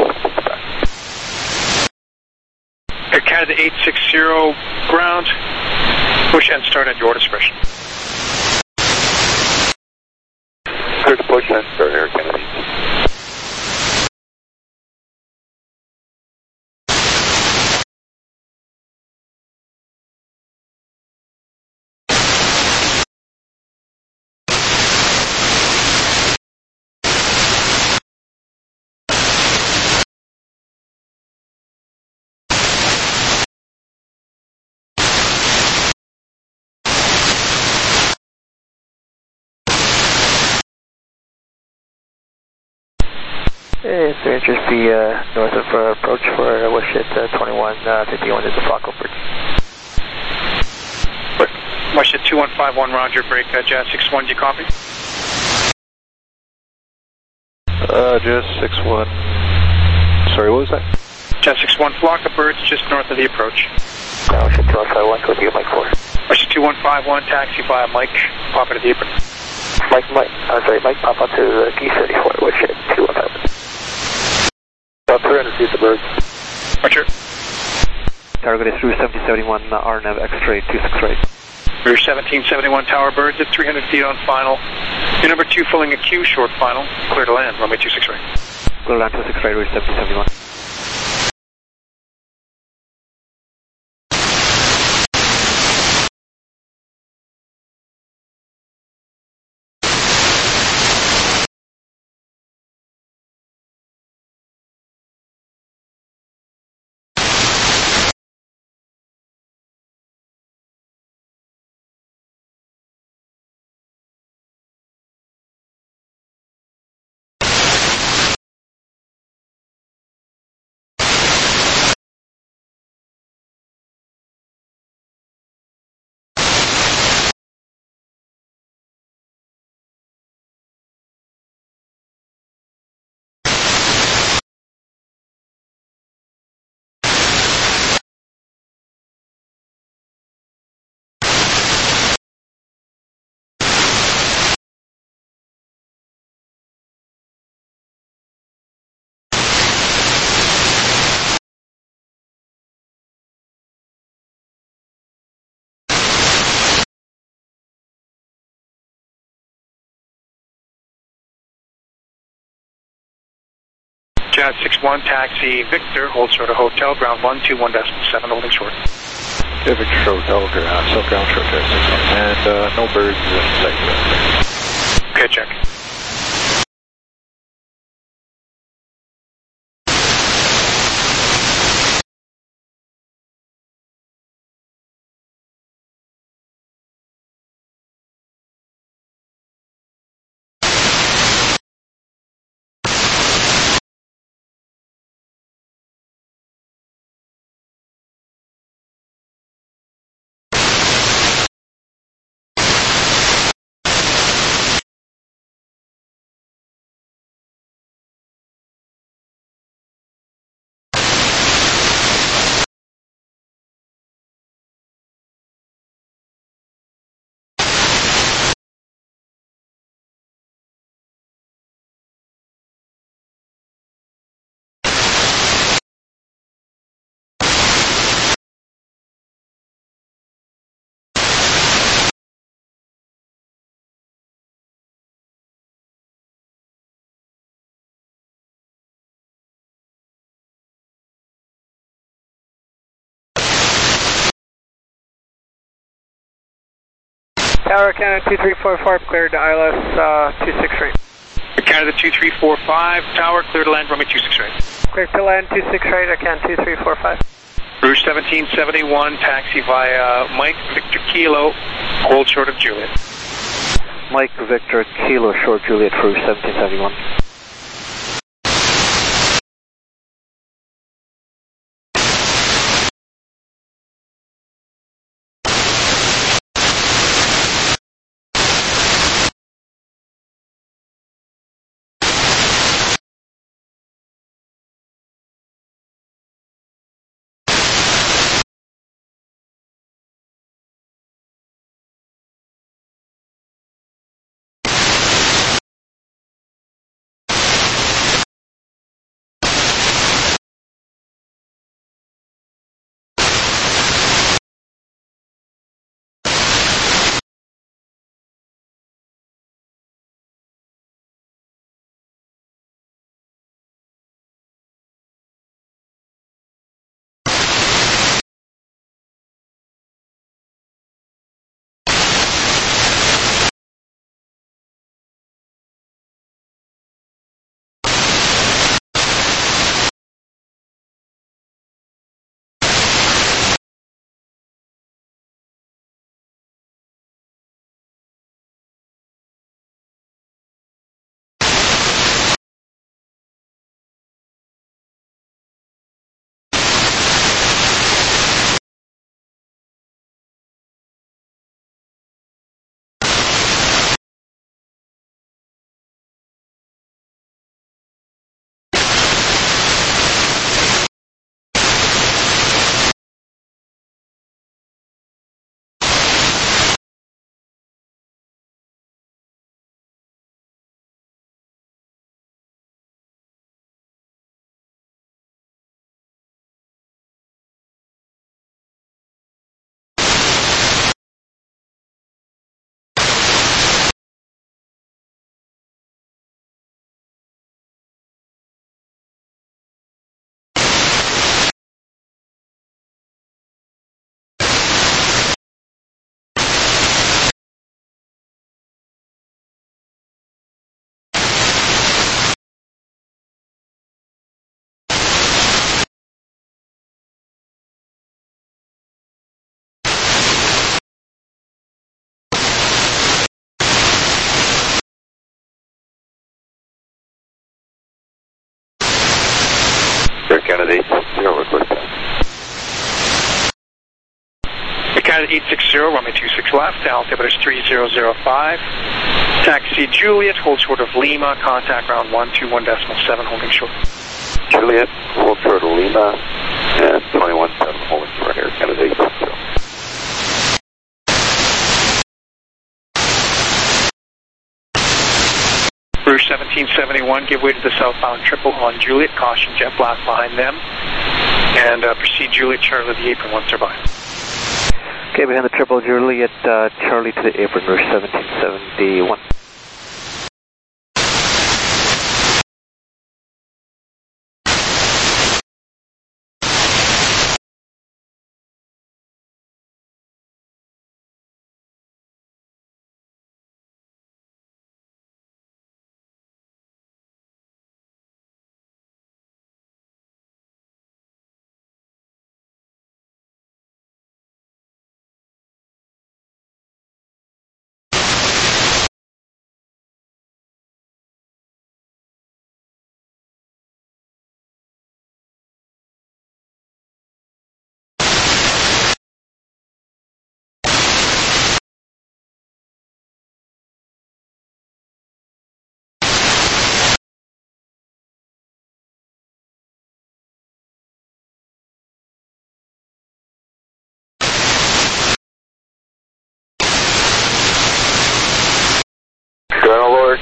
Air Canada eight six zero, ground, push and start at your discretion. Clear to push and start, Air Canada eight. Hey, so interest the uh, north of uh, approach for uh, West uh, twenty-one fifty-one is a flock over. West two one five one, roger, break, uh, Jazz six one, do you copy? Uh, Jazz six one, sorry, what was that? Jazz six one, flock of birds just north of the approach. Now, two one five one, go to you, Mike four. West two one five one, taxi via Mike, pop into the apron. Mike, Mike, I'm sorry, Mike, pop onto uh, Geese thirty-four, West two one five one. About three hundred feet to birds. Roger. Tower good is through seventeen seventy-one, uh, R N A V X-ray two six right. Rear seventeen seventy-one, tower birds at three hundred feet on final. Your number two filling a Q, short final, clear to land, runway two six right. Clear to land two six right, rear seventeen seventy-one. Cat six one, taxi Victor, hold short of hotel, ground one two one decimal seven, holding short. Yeah, Victor Hotel, ground, self ground short there, six one. And uh, no birds in sight. Okay, check. Tower Canada two three four five, cleared to I L S uh, two six right. Canada two three four five, tower, clear to land, runway two six right. Clear to land two six right, Can two three four five. Rouge seventeen seventy-one, taxi via Mike Victor Kilo, hold short of Juliet. Mike Victor Kilo, short Juliet, Rouge seventeen seventy-one. Canada eight six zero, request that. Canada eight six zero, runway two six left, altimeter is three zero zero five. Taxi Juliet, hold short of Lima, contact ground one two one decimal seven, holding short. Juliet, hold short of Lima, and twenty-one seven, holding short here, Canada eight six zero. Rouge seventeen seventy-one, give way to the southbound triple on Juliet, caution jet blast behind them, and uh, proceed Juliet, Charlie to the apron once they're by. Okay, behind the triple Juliet, uh, Charlie to the apron, Rouge seventeen seventy-one.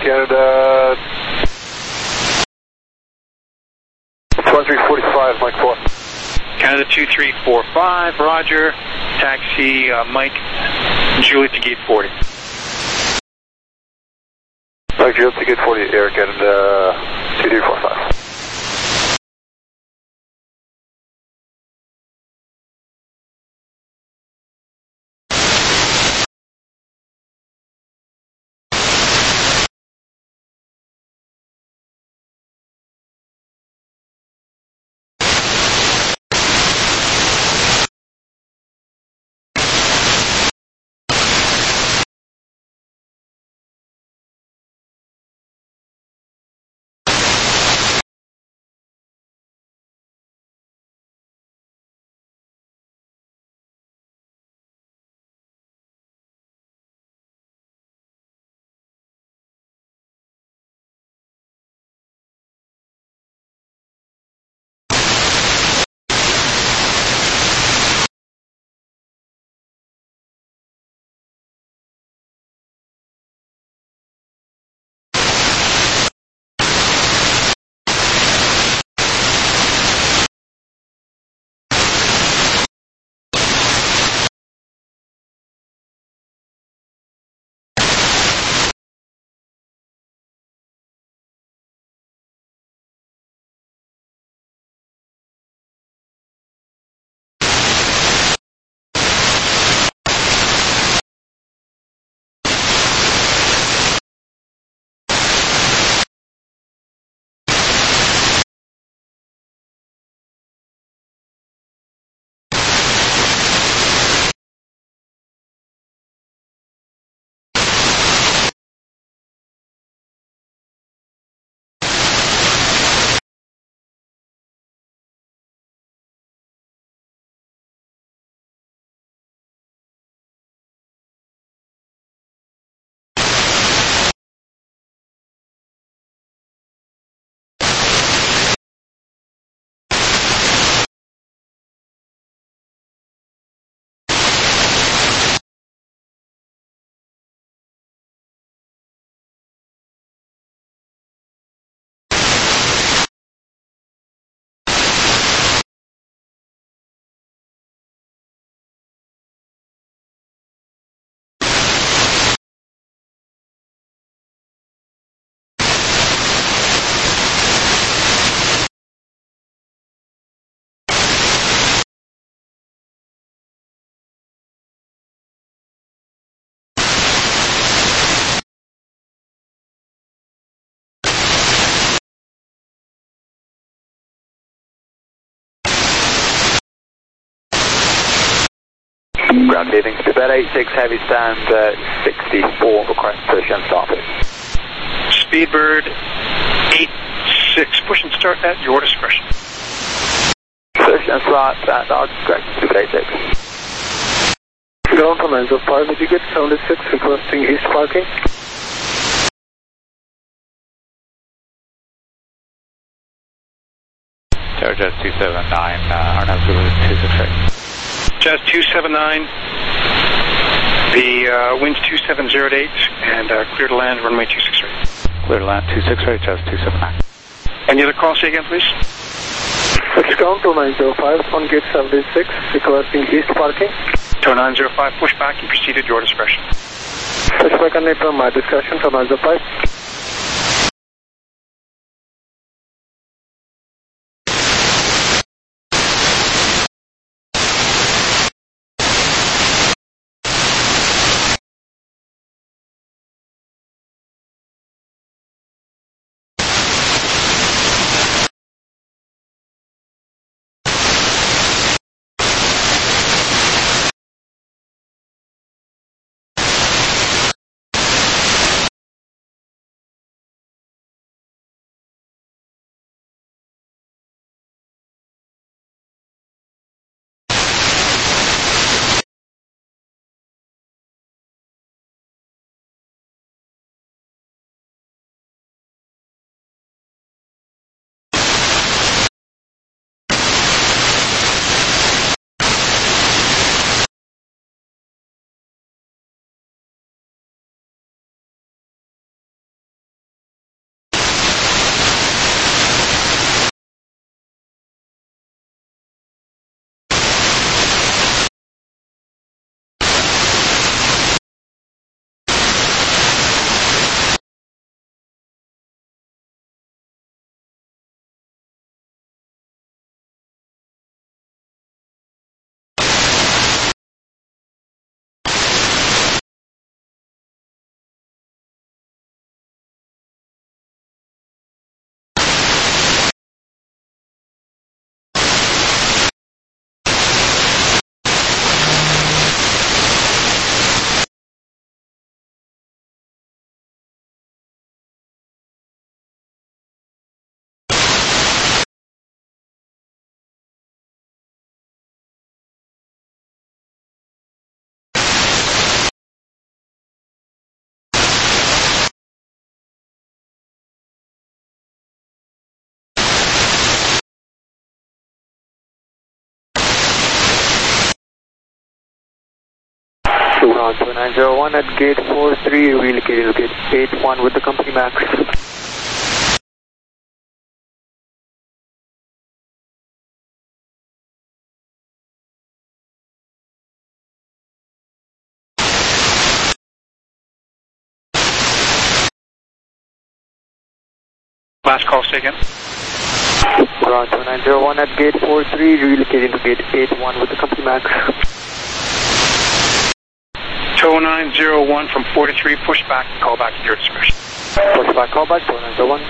Canada. one three four five, Mike four. Canada two three four five, roger. Taxi uh, Mike Juliet to gate forty. Mike Juliet to gate forty, Air Canada two three four five. Ground leaving, Tibet eight six, heavy stand uh, sixty-four, request push and start please. Speedbird eight six, push and start at your discretion. Push and start at our discretion, Tibet eight six. Ground for nine zero five, would you get seventy-six requesting east parking? Tower Jazz two seven nine, uh, Arnav Zulu two six eight. Jazz two seven nine, the uh, wind's two seven zero eight, and uh, clear to land, runway two six eight. Clear to land two six eight, Jazz two seven nine. Any other call, say again, please? It's ground to nine zero five, on gate seventy-six, requesting east parking. Tower nine zero five, push back and proceed at your discretion. Push back and from my discretion, to nine zero five. Ground two nine zero one at gate four three, relocated to gate eight one with the company max. Last call, say again. Ground two nine zero one at gate four three, relocating to gate eight one with the company max. two nine zero one from forty-three, push back, call back to your discretion. Push back, call back, two nine zero one.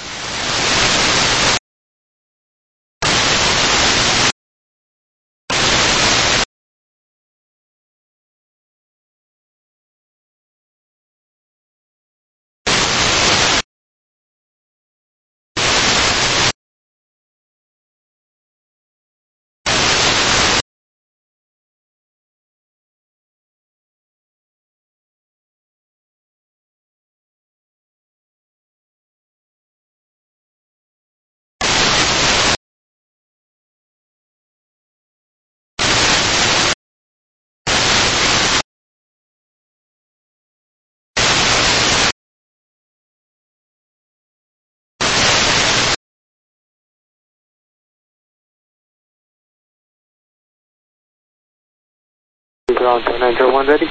Ground two nine zero one ready.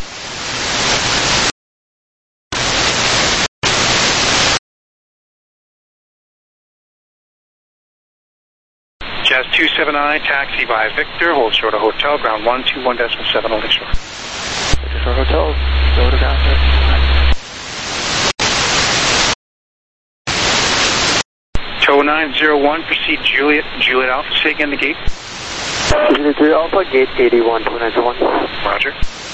Jazz two seven nine, taxi by Victor, hold short of hotel, ground one two one decimal seven, holding short. Victor short hotel, go to ground two nine zero one, proceed Juliet, Juliet Alpha, say again the gate. Juliet Alpha, gate eighty-one, two nine zero one. Roger.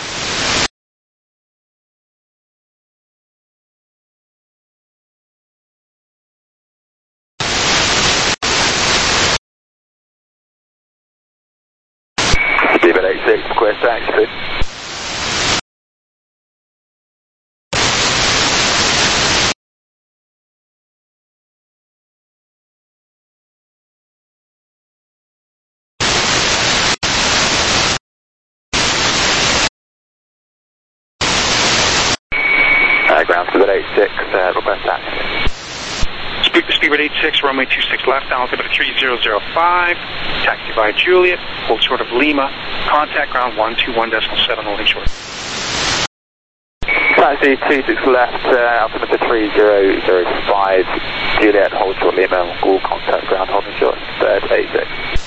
Steven eight six, request taxi. Uh, ground Speedbird eight six, uh, request taxi. Speed, Speedbird eight six, runway two six left, altimeter three zero zero five, taxi by Juliet, hold short of Lima, contact ground one two one decimal seven, holding short. Taxi two six left, uh, altimeter three zero zero five, Juliet, hold short Lima, all contact ground, holding short, Bird eight six.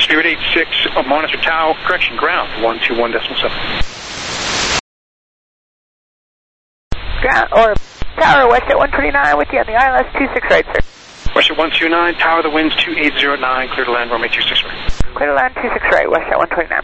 Spirit eight six, uh, monitor Tau, correction, ground, one two one decimal seven. Ground, or Tower, West at one twenty-nine, with you on the I L S two six right, sir. West at one two nine, Tower, the winds two eight zero nine, clear to land, runway two six right. Clear to land two six right, West at one twenty-nine.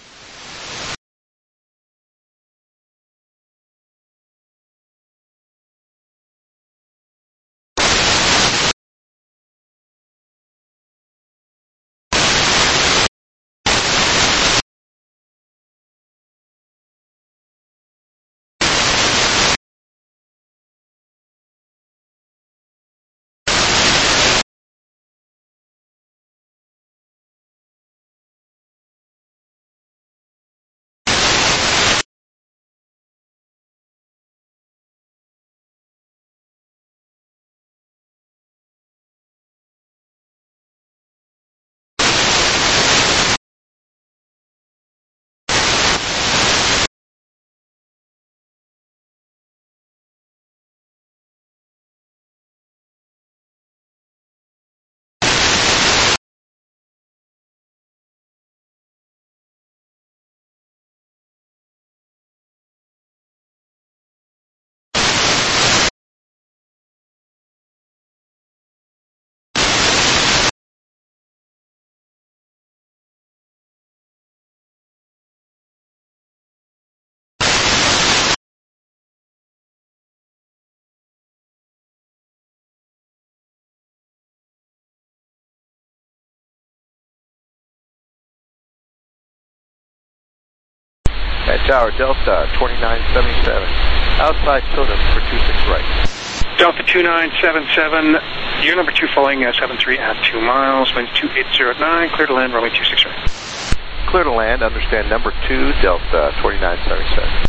At Tower, Delta twenty-nine seventy-seven, outside Totem for two six right. Delta two nine seven seven, year number two following uh, seven three at two miles, winds two eight zero nine, clear to land, runway two six right. Clear to land, understand number two, Delta twenty-nine seventy-seven.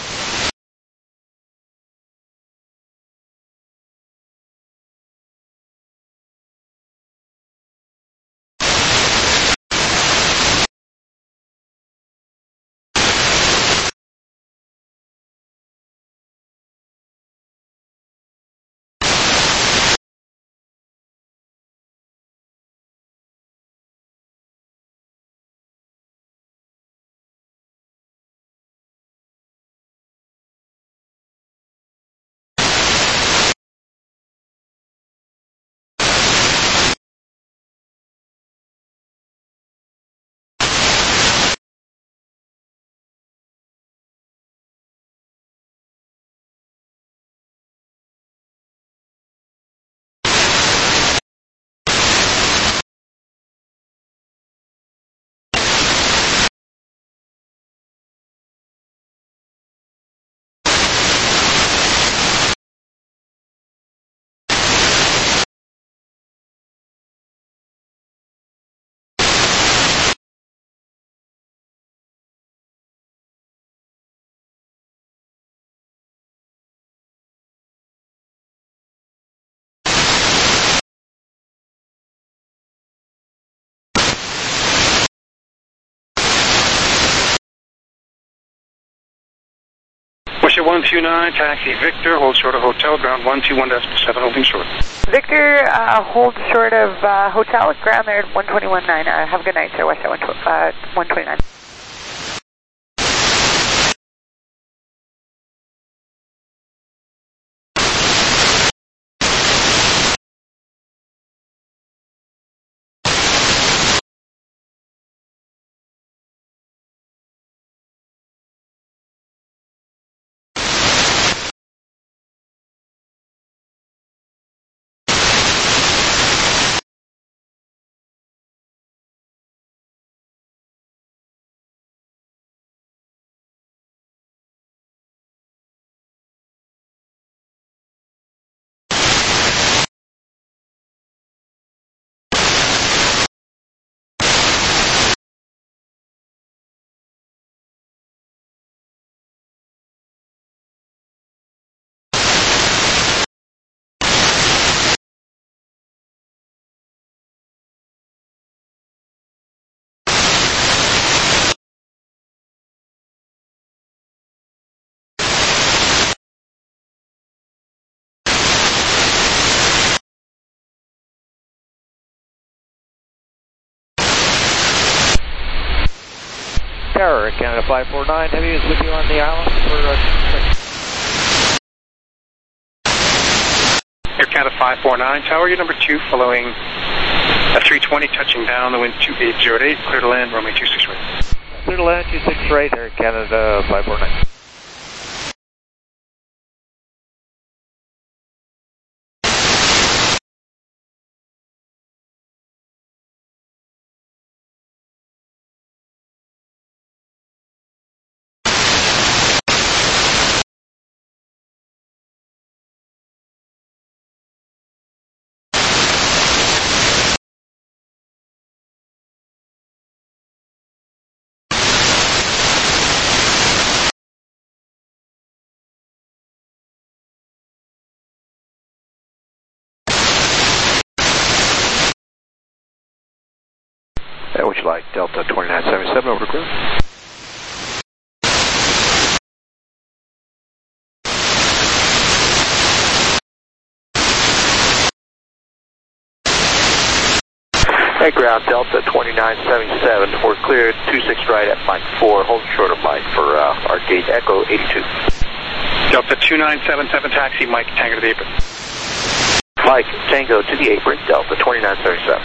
West at one two nine, taxi Victor, hold short of hotel, ground one two one decimal seven, holding short. Victor, uh, hold short of uh, hotel, ground there at one twenty-one point nine. Uh, have a good night, sir, West at one twenty-nine. Tower, Canada five four nine, Heavy is with you on the island for uh, Air Canada five four nine, Tower, you're number two, following a three twenty, touching down, the wind two eight zero eight, clear to land, runway two six right. Clear to land, two six right, Air Canada five four nine. Uh, would you like Delta twenty-nine seventy-seven over to clear? Hey, ground, Delta twenty-nine seventy-seven, we're cleared two six right at Mike four, hold short of Mike for uh, our gate Echo eighty-two. Delta two nine seven seven, taxi, Mike, Tango to the apron. Mike, Tango to the apron, Delta twenty-nine seventy-seven.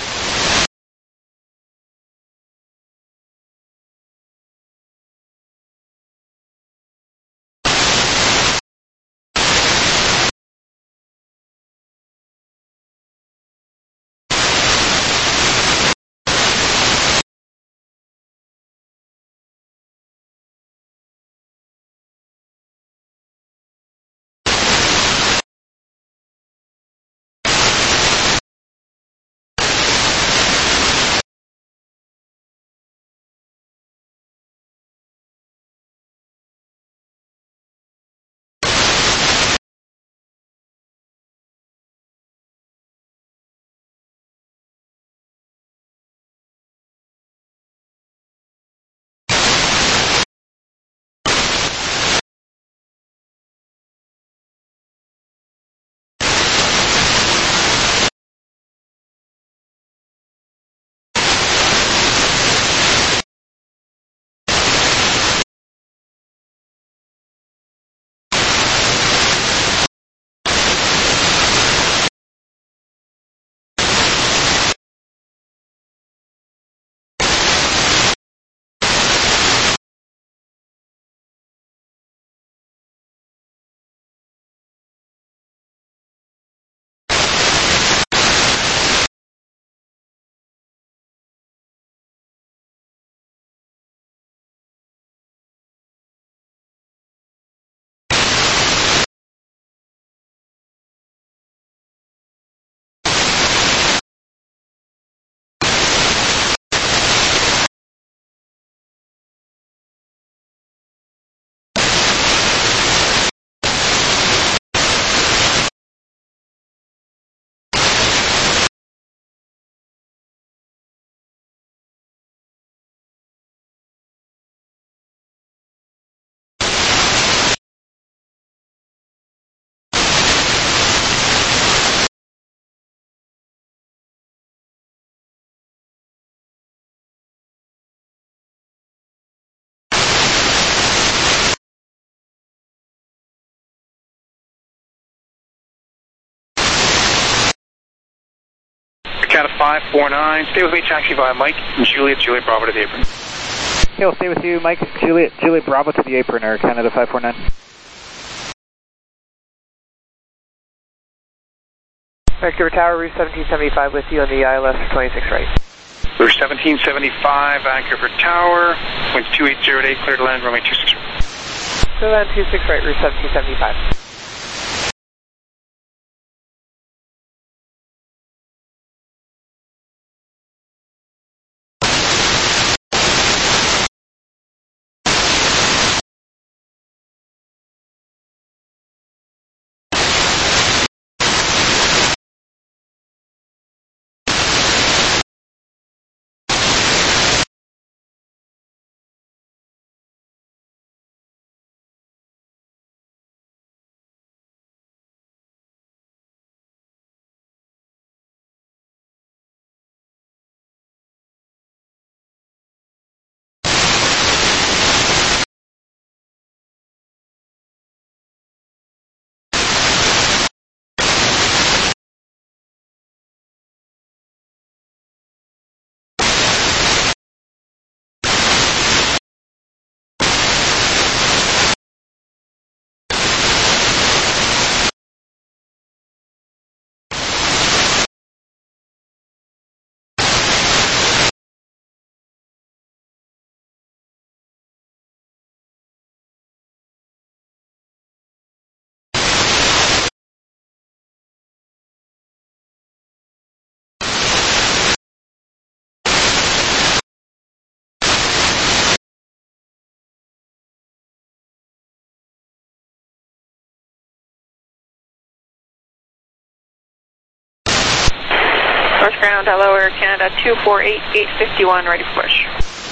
Canada five four nine, stay with me, taxi via Mike, and Juliet, Juliet Bravo to the apron. Okay, we'll stay with you, Mike, Juliet, Juliet Bravo to the apron, Air Canada five four nine. Vancouver Tower, Route seventeen seventy-five with you on the I L S for twenty-six right. Route seventeen seventy-five, Vancouver Tower, wind two eight zero eight, clear to land, runway two six right. Clear land two six right, Route seventeen seventy-five. North ground, hello, Air Canada two four eight, eight fifty-one, ready for push.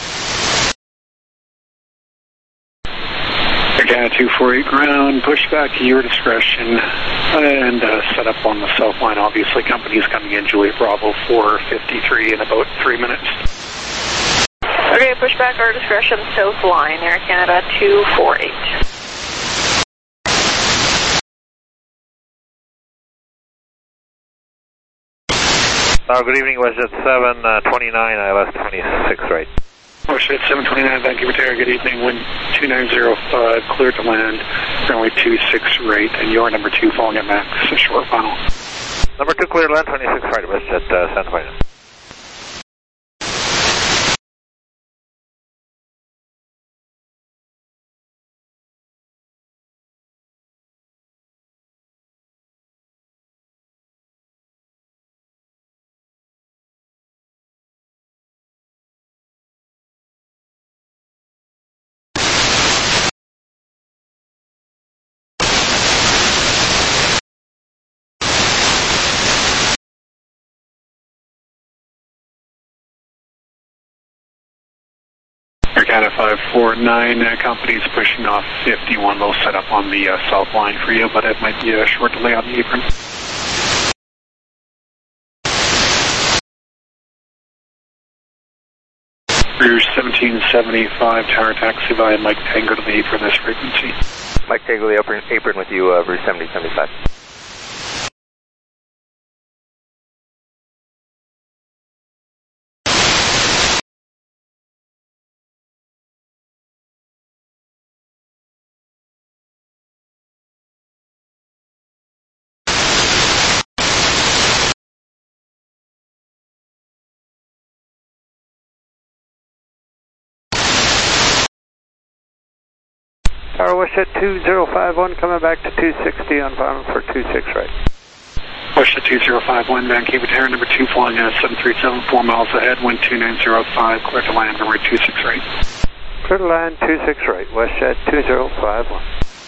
Air Canada two four eight ground, push back to your discretion, and uh, set up on the south line. Obviously, company's coming in, Juliet Bravo four fifty-three in about three minutes. Okay, push back our discretion, south line, Air Canada two four eight. Uh, good evening, WestJet seven twenty-nine, I L S twenty-six right. WestJet seven twenty-nine, Vancouver Tower, good evening, wind two nine zero five, clear to land, runway two six right, and you're number two falling at max, a short final. Number two clear land, twenty-six right, WestJet uh, Santa Fe. Air Canada five four nine, uh, company's pushing off fifty-one, they'll set up on the uh, south line for you, but it might be a short delay on the apron. Rouge seventeen seventy-five, tower taxi via Mike Tango to the apron this frequency. Mike Tango, the apron, apron with you, uh, Rouge seventeen seventy-five. Tower WestJet two zero five one coming back to two sixty on final for two six right. WestJet two zero five one, Vancouver Tower, number two flying at seven three seven, four miles ahead, wind two nine zero five, clear to land, runway two six right. Clear to land two six right, WestJet two zero five one.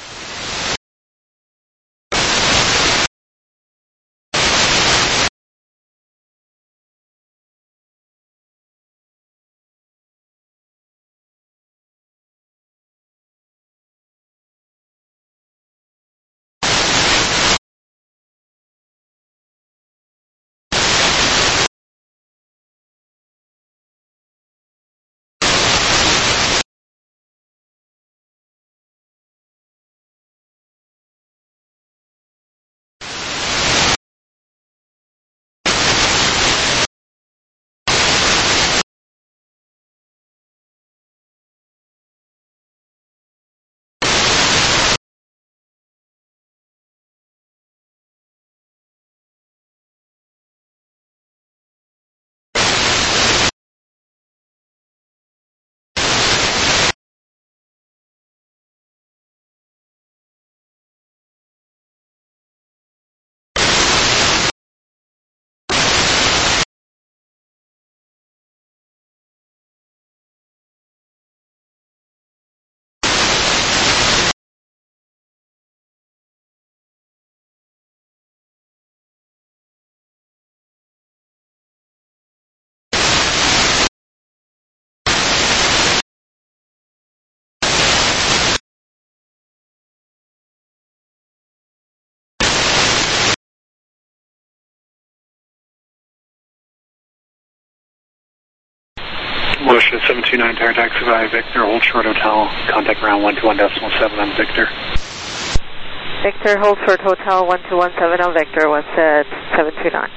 WestJet seven two nine, tower taxi via Victor, hold short hotel, contact ground one two one decimal seven on Victor. Victor, hold short hotel one two one seven on Victor, WestJet seven two nine.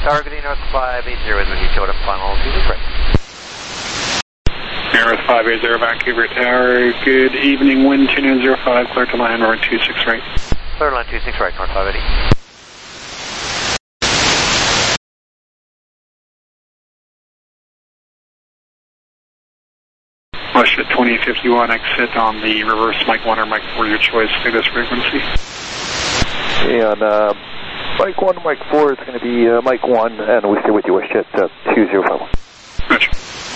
Targeting North five eight zero is with you, showed up final two six right. North five eight zero, Vancouver Tower, good evening, wind two nine zero five, clear to land, runway two six right. Clear to land two six right, North five eighty. Russia twenty fifty-one, exit on the reverse Mike one or Mike four, your choice, through this frequency. And uh, Mike one, Mike four, it's going to be uh, Mike one, and we stay with you, WestJet uh, two zero five one. Gotcha.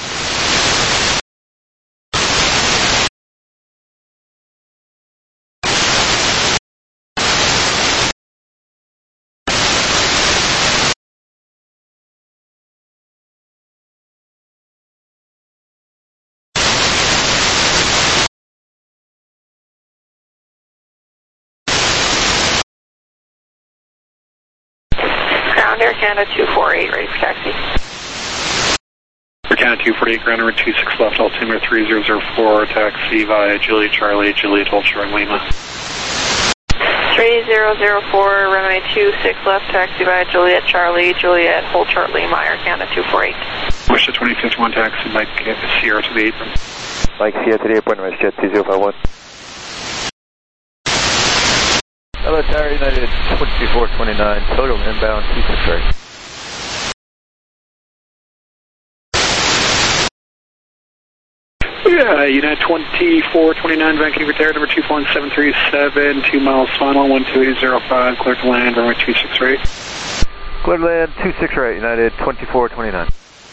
Air Canada two four eight, ready for taxi. Air Canada two forty-eight, ground number two six left, altimeter three zero zero four, taxi via Juliet Charlie, Juliet Ultra Lima. three zero zero four, runway two six left, taxi via Juliet Charlie, Juliet Ultra Lima, Air Canada two four eight. Wish the twenty fifty-one taxi, Mike Sierra to the apron. Mike Sierra to the apron, WestJet two zero five one. Hello, Tower United twenty-four twenty-nine, total inbound two six right. Yeah, United twenty-four twenty-nine, Vancouver Tower, number two four seven three seven, two miles final, one two eight zero five, clear to land, runway two six right. Clear to land two six right, United twenty-four twenty-nine.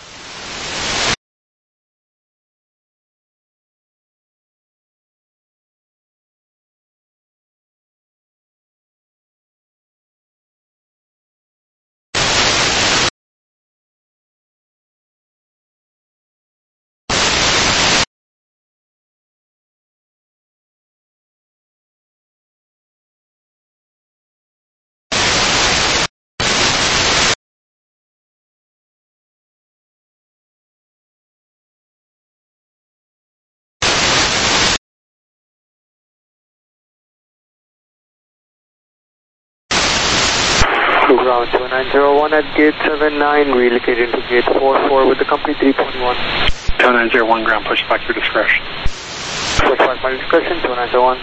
Ground two nine zero one at gate seven nine, relocated to gate four four with the company three twenty-one. two nine zero one, ground push back your discretion. Push back my discretion, two nine zero one.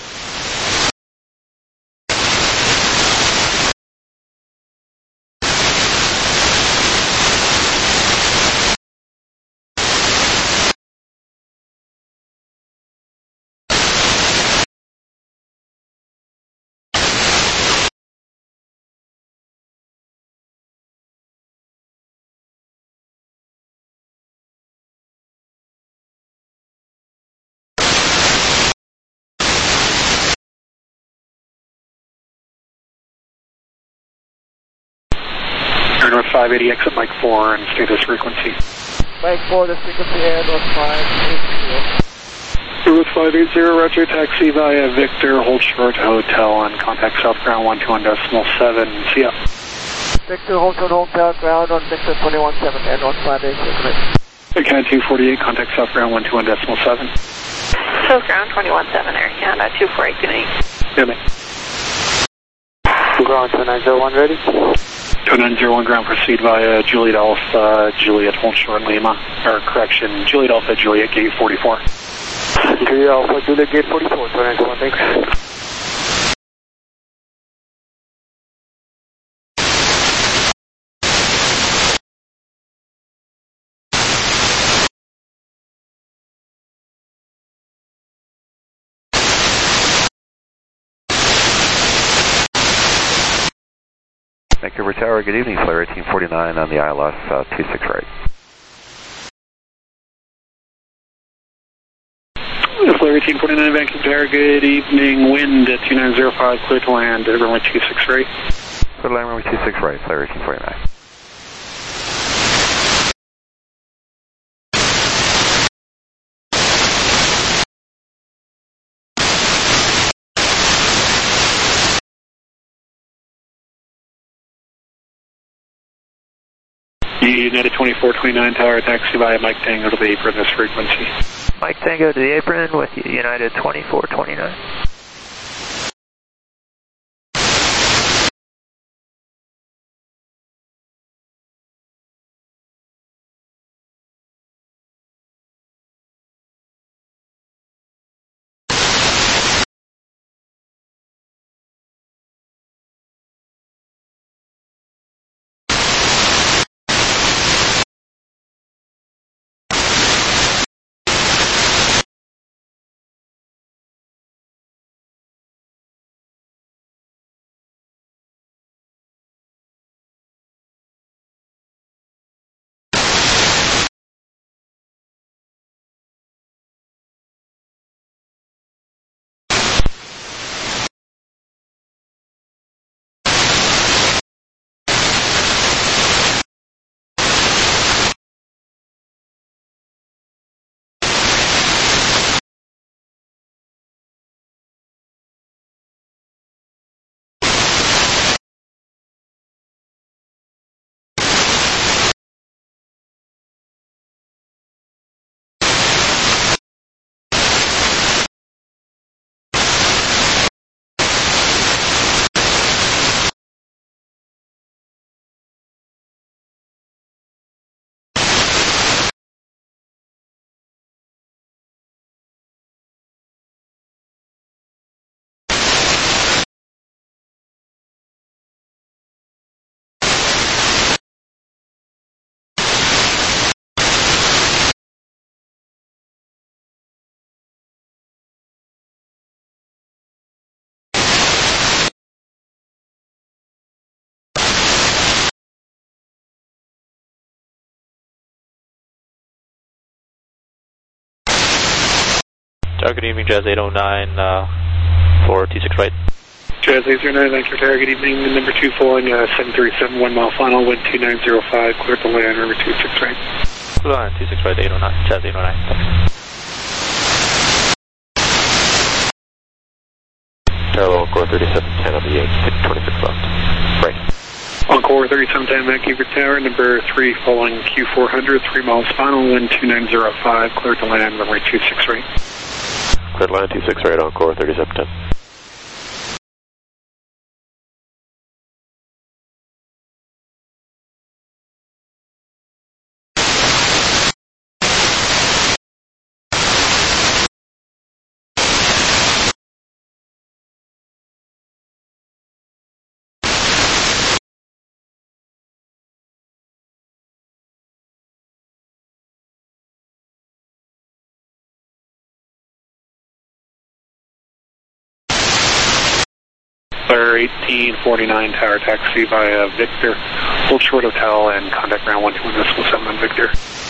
North five eighty, exit Mike four, and stay this frequency. Mike four, this frequency air, North five eighty. North five eighty, roger, taxi via Victor, hold short, hotel, and contact south ground one two one decimal seven, see ya. Victor, hold short, hotel, ground on Victor twenty-one seven, air North five eighty, commit. Air Canada two forty-eight, contact south ground one two one decimal seven. South ground twenty-one seven, Air Canada two four eight, good evening. Yeah, mate. Ground two nine zero one, ready? two nine zero one, ground proceed via Juliet Alpha, Juliet hold short Lima, or correction, Juliet Alpha, Juliet gate forty-four. Juliet Alpha, Juliet gate forty-four, two nine zero one, thanks. Vancouver Tower, good evening, Flare eighteen forty-nine on the I L S uh, two six right. Flare eighteen forty-nine, Vancouver Tower, good evening, wind at two nine zero five, clear to land, runway two six right. Clear to land, runway two six right, Flare eighteen forty-nine. United twenty-four twenty-nine, Tower, taxi via Mike Tango to the apron, this frequency. Mike Tango to the apron with United twenty-four twenty-nine. Uh, good evening, Jazz eight oh nine, uh, for two six right. Jazz eight oh nine, Vancouver Tower, good evening. Number two following uh, seven three seven, one mile final, wind two nine zero five, clear to land, number two six right. Clear line, two six right, eight oh nine, Jazz eight oh nine, thanks. Parallel Encore thirty-seven ten on the eight, twenty-six left. Right. Encore thirty-seven ten, Vancouver Tower, number three following Q four hundred, three miles final, wind two nine zero five, clear to land, runway two six right. Clear to land, two six right, Encore thirty-seven ten. eighteen forty-nine, tower taxi via Victor, hold short hotel and contact ground one two one decimal seven on Victor.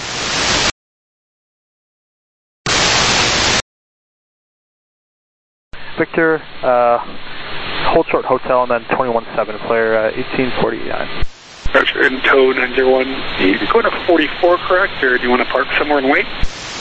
Victor, uh, hold short hotel and then twenty-one seven, clear, uh, eighteen forty-nine. Roger, and tow nine zero one, you're going to forty-four, correct, or do you want to park somewhere and wait?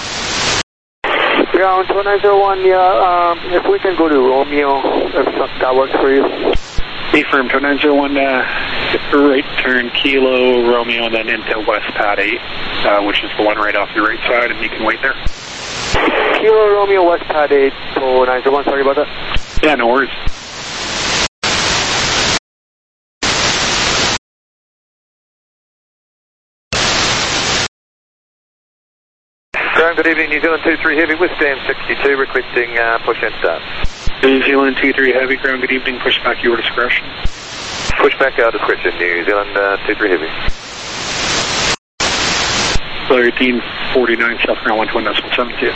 Ground two nine zero one, yeah, um, if we can go to Romeo, if that works for you. Affirm, two nine zero one, uh, right turn, Kilo, Romeo, and then into West Pad eight, uh, which is the one right off your right side, and you can wait there. Kilo, Romeo, West Pad eight, two nine zero one, sorry about that. Yeah, no worries. Ground, good evening, New Zealand two three Heavy, Western sixty-two, requesting uh, push and start. New Zealand two three Heavy, ground, good evening, push back your discretion. Push back our discretion, New Zealand uh, two three Heavy. eighteen forty-nine, south ground one two one decimal seven two.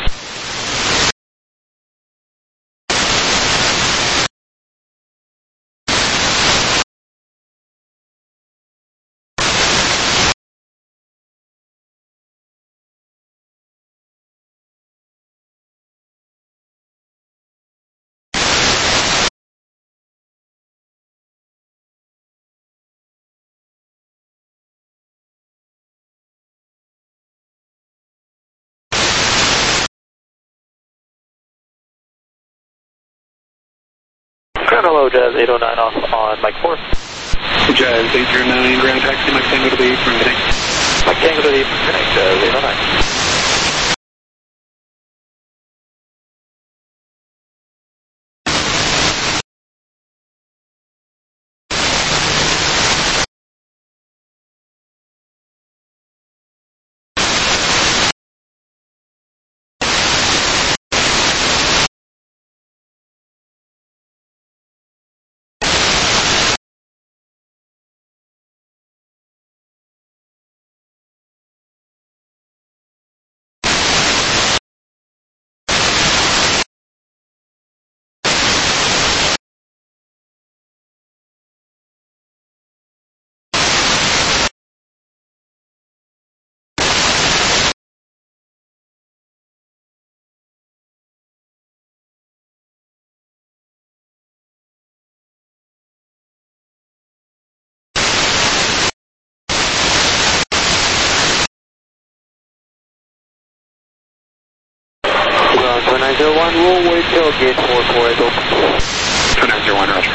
Hello, Jazz eight oh nine off on Mike four. Jazz eight oh nine, ground taxi, Mike Tango to the eight, from Connect. Mike Tango to the eight, from Connect, Jazz eight oh nine. two nine zero one, we'll wait till gate four four is open. two nine zero one, roger.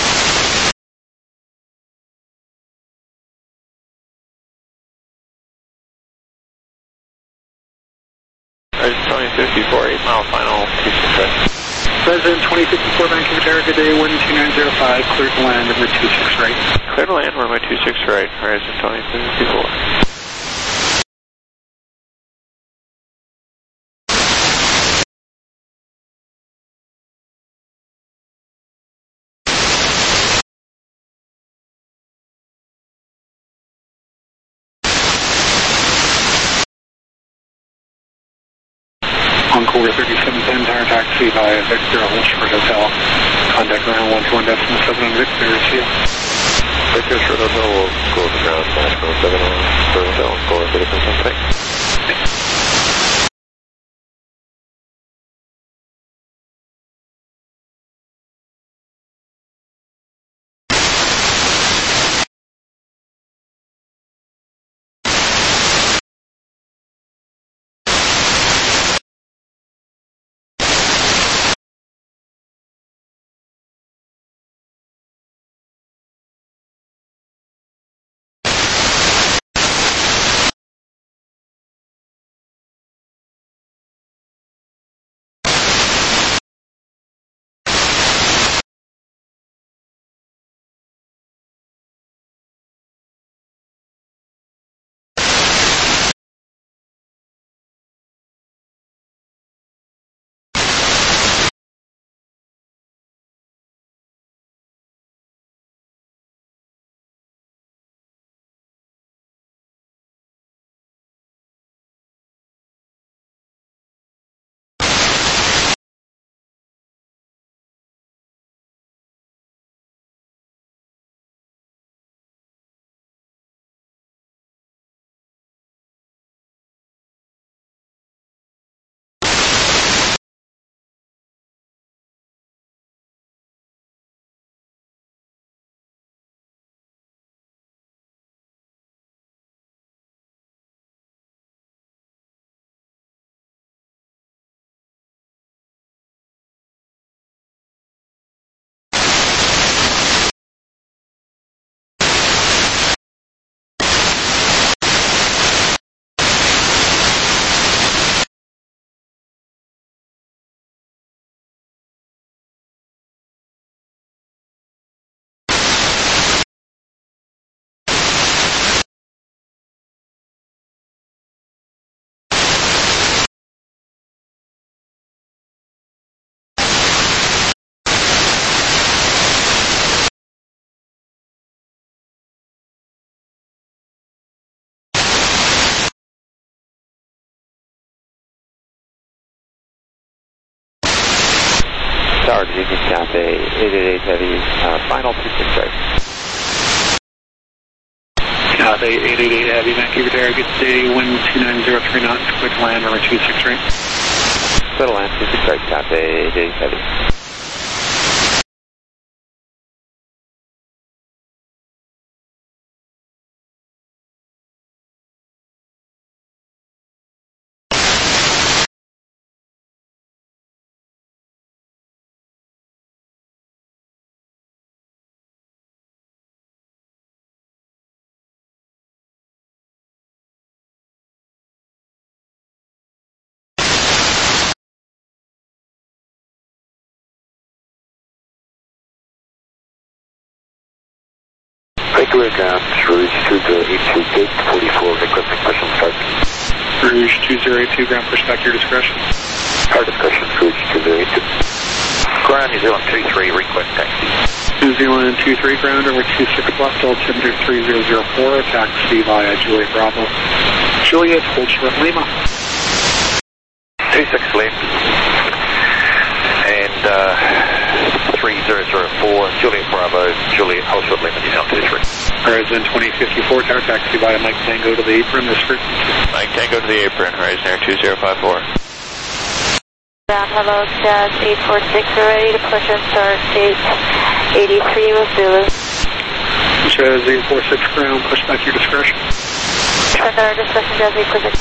twenty fifty-four, eight mile final, two six right. President twenty fifty-four, Vancouver Tower, good day, wind two nine zero five, clear to land, number two six right. Clear to land, runway two six right, Horizon twenty fifty-four. Encore thirty-seven ten, tower taxi via Victor, hold short hotel. Contact ground one two one decimal seven on Victor, see ya. Victor, short hotel, will go to ground, national seven on short hotel, Encore thirty-seven ten, thanks. Tower to Union Cathay eight eight eight Heavy, uh, final two six right. Cathay eight eight eight Heavy, Vancouver Tower, good day, wind two nine zero three knots, quick land, runway two six right. Clear land, two six right, Cathay eight eight eight Heavy. Regular ground, Rouge two zero eight two, gate forty-four, equipment special start. Rouge two zero eight two, ground push back your discretion. Our discretion, Rouge two zero eight two. Ground New Zealand two three, request taxi. New Zealand two three, ground over two six left, altimeter three zero zero four, taxi via Juliet Bravo. Juliet, hold short Lima. two six left. And uh, three zero zero four, Juliet Bravo, Juliet, hold short Lima, New Zealand two three. Horizon twenty fifty-four, tower taxi via Mike Tango to the apron, this frequency. Mike Tango to the apron, Horizon Air two zero five four. Ground, hello, Jazz eight four six, we're ready to push and start gate eighty-three with Zulu. Jazz eight four six, ground, push back your discretion. Send our discretion, Jazz eight four six.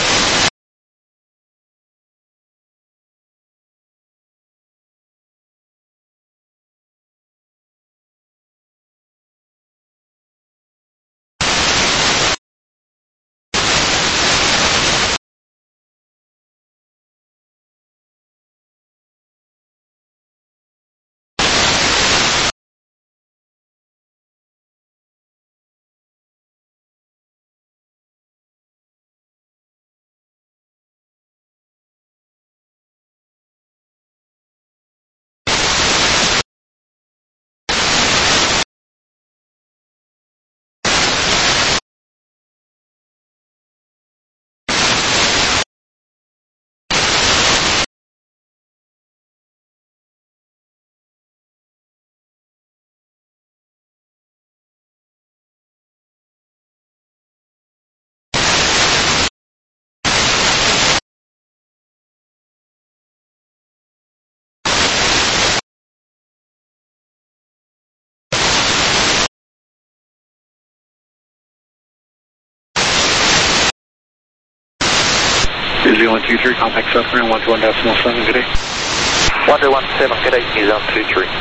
New Zealand two three, compact south ground one two one decimal seven, good day. one two one seven, good day, New Zealand two three.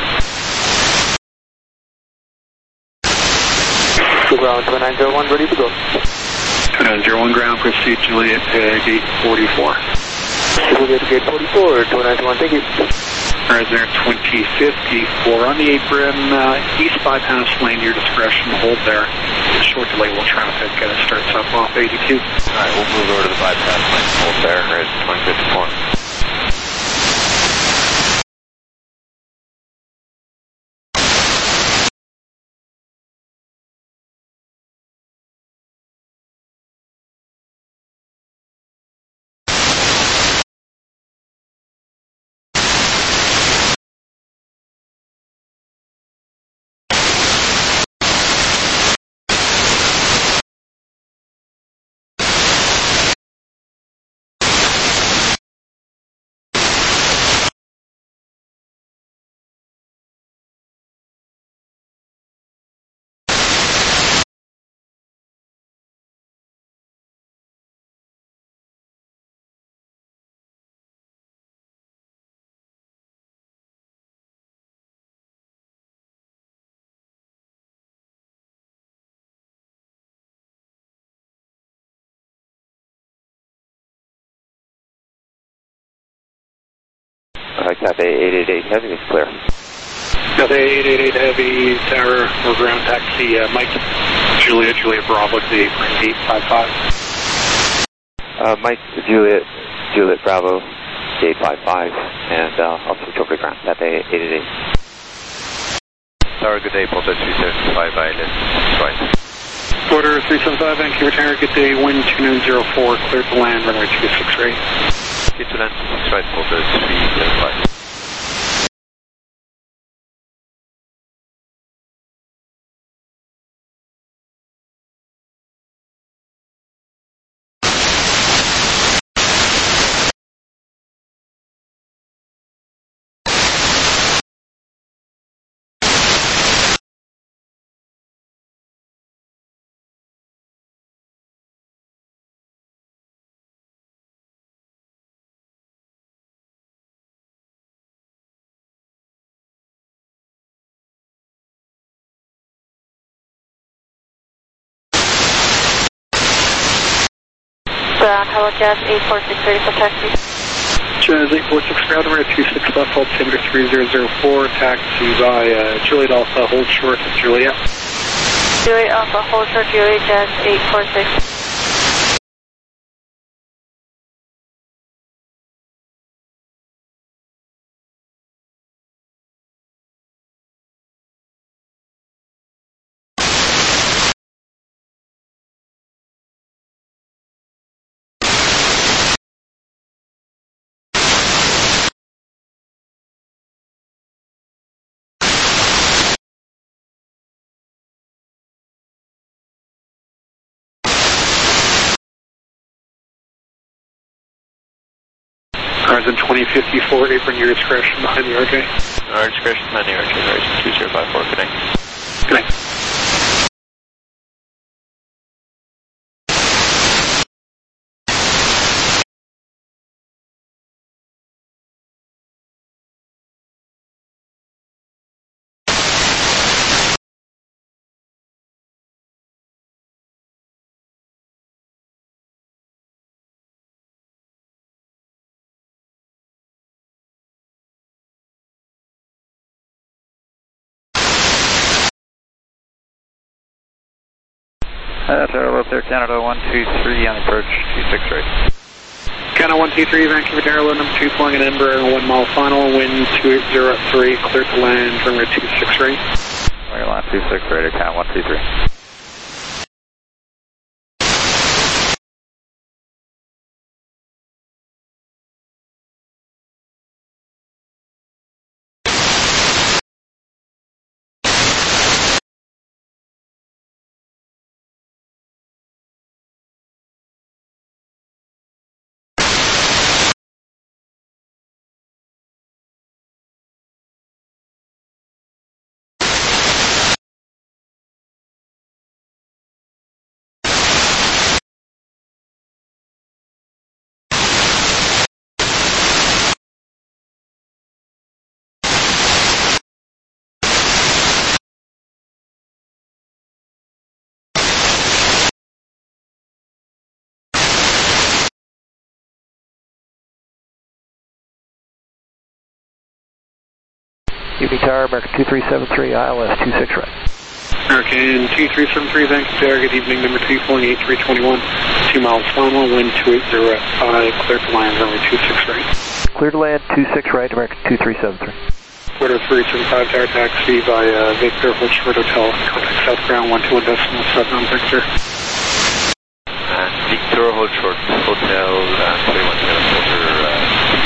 Ground two nine zero one, ready to go. two nine zero one, ground, proceed Juliet to gate forty-four. Juliet to gate forty-four, two nine zero one, thank you. Horizon Air twenty fifty-four on the apron, uh, east bypass lane, your discretion, hold there. Short delay will traffic, uh, starts up off eighty-two. Alright, we'll move over to the bypass lane, hold there, Horizon twenty fifty-four. Uh, Cathay eight eight eight Heavy is clear. Cathay eight eight eight Heavy, tower or ground taxi, uh, Mike Juliet, Juliet Bravo to the apron, gate five five. Uh, Mike Juliet, Juliet Bravo, gate five five, and uh, I'll switch over to ground, Cathay eight eight eight. Tower, good day, Delta three seven five, island, right. Quarter three seven five, Vancouver Tower, good day, wind two nine zero four, clear to land, runway two six right. Clear to land two six right, Delta three seven five. Ground, hello, Jazz eight four six, ready for taxi. Jazz eight four six, ground number two six left, altimeter three zero zero four, taxi by uh, Juliet Alpha, hold short of Juliet. Juliet Alpha, hold short, Juliet, Jazz eight four six. Horizon twenty fifty-four, apron your discretion behind the R J. Our discretion behind the R J, Horizon two zero five four, good night. Good night. Uh, Tower up there, Canada one two three on approach two six right. Canada one two three, Vancouver Tower, number two, flying in Edinburgh, one mile final, wind two eight zero three, clear to land, runway two six right. Runway line two six right, Canada one two three. Evening Tower, American two three seven three, I L S two six right. American two three seven three, Vancouver, good evening, number two, flying eight three two one, two miles final, wind two eight zero five, clear to land, runway two six right. Clear to land two six right, American two three seven three. Quarter three seven five, Tower taxi by uh, Victor, hold short hotel, contact south ground, one two one decimal seven, Victor. And Victor, hold short, hotel, uh, three one zero, filter, uh,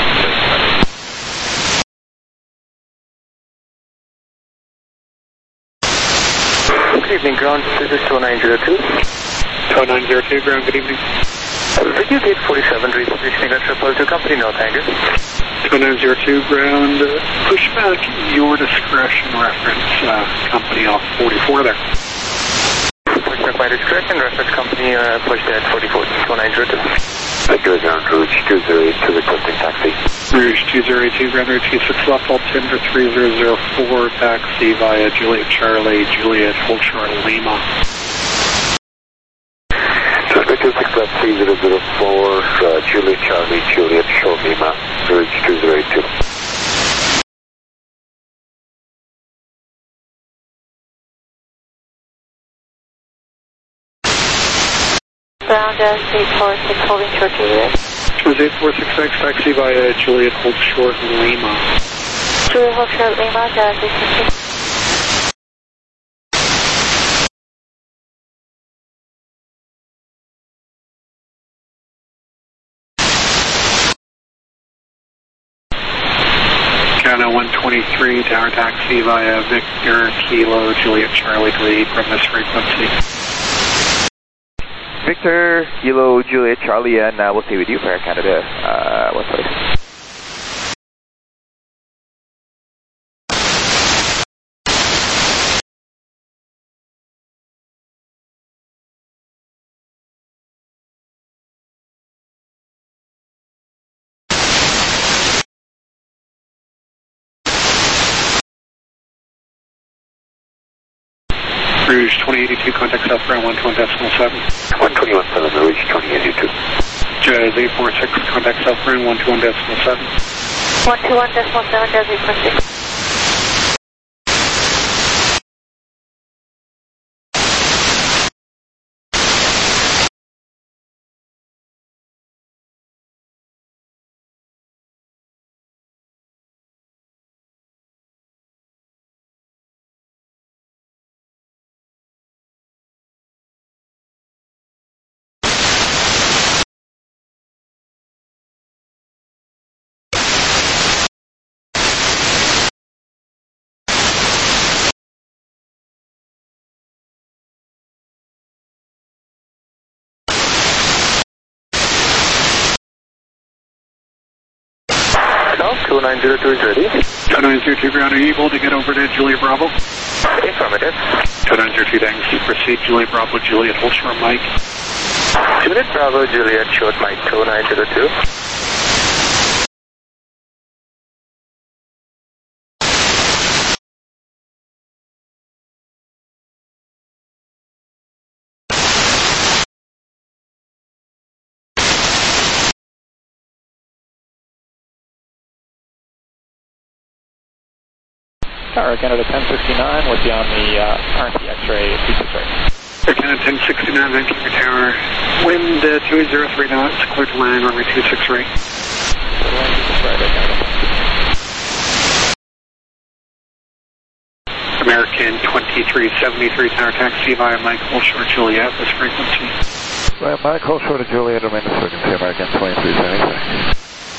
Good evening, ground. This is two nine zero two. two nine zero two, ground, good evening. Video gate forty-seven, repositioning at triple two, company North Angle. two nine zero two, ground, uh, push back your discretion reference, uh, company off forty-four there. Push back my discretion, reference company, uh, pushed at forty-four, two nine zero two. Vancouver ground, Rouge two zero eight two, requesting taxi. Rouge two zero eight two, ground two six left, altimeter three zero zero four, taxi via Juliet Charlie, Juliet, hold short Lima. Suspect two six left, three zero zero four, uh, Juliet Charlie, Juliet, short Lima, Rouge two zero eight two. Ground eight four six, holding short Juliet. Was eight four six X, taxi via Juliet, hold short Lima. Juliet, hold short Lima, Jazz eight four six. Canada one twenty-three, tower taxi via Victor, Kilo, Juliet Charlie, lead from this frequency. Victor, Kilo, Juliet, Charlie, and uh, we'll stay with you for Air Canada. Uh, what's place? Rouge twenty eighty-two, contact southbound one twenty decimal seven. one twenty-one seven, Rouge twenty eighty-two. Jazz eight four six, contact South Run one two one decimal seven. one two one decimal seven, Jazz eight four six. two nine zero two is ready. two nine zero two ground, are you able to get over to Juliet Bravo? Affirmative. two nine zero two, thanks. Proceed, Juliet Bravo, Juliet, hold short Mike. Juliet Bravo, Juliet, short Mike two nine zero two. Tower Canada ten sixty-nine with you on the uh, R and T X-ray two six right. Air Canada ten sixty-nine, Vancouver Tower. Wind uh, two eight zero three knots, clear to land, runway two six right. American twenty-three seventy-three, tower taxi via Mike, hold short Juliet, this frequency. Right, Mike, hold short of Juliet, remain this frequency, American twenty-three seventy-three.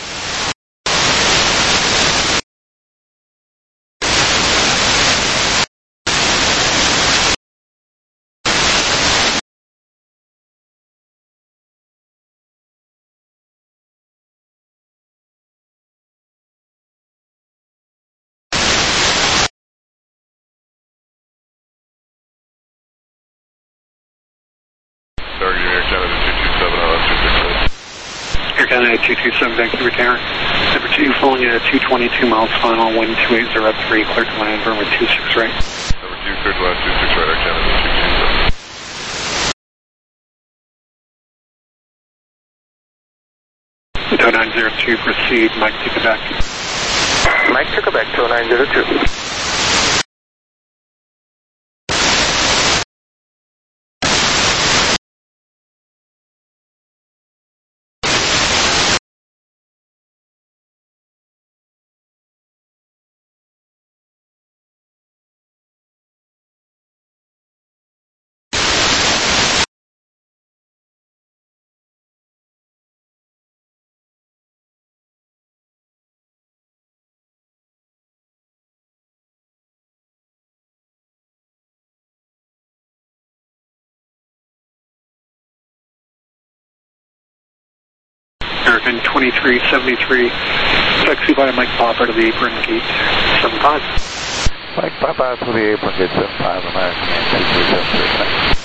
Air Canada two two seven, Vancouver Tower. Number two, falling at two twenty-two miles final, wind two eight zero three, clear to land, runway two six right. Number two, clear to land, two six right, Air Canada two two seven. two nine zero two, proceed, Mike, take it back. Mike, take it back, two nine zero two. American twenty-three seventy-three, taxi via Mike Popper to the apron gate seven five. Mike Popper to the apron gate seven five, American twenty-three seventy-three.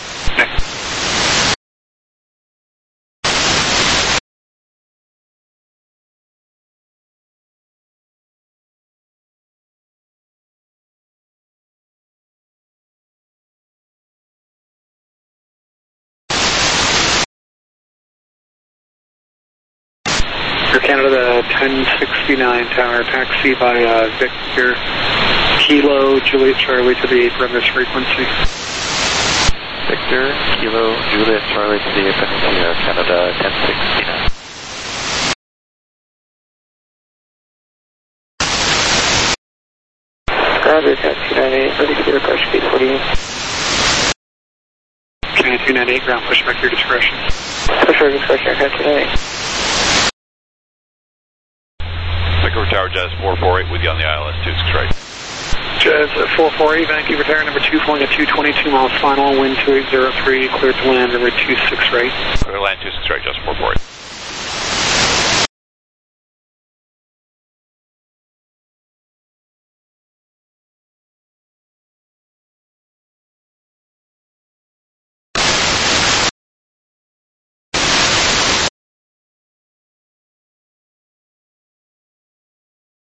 Air Canada ten sixty-nine, tower taxi by uh, Victor Kilo Juliet Charlie to the apron this frequency. Victor Kilo Juliet Charlie to the apron to Air Canada ten sixty-nine. Roger, taxi nine eight, ready for approach speed forty-eight. Canada two nine eight, ground push back your discretion. Push back your discretion, taxi nine eight. Vancouver Tower, Jazz four four eight with you on the I L S two six right. Jazz four four eight, Vancouver Tower, number two, flying at two twenty-two miles final, wind two eight zero three, clear to land, number two six right. Clear to land two six right, Jazz four four eight.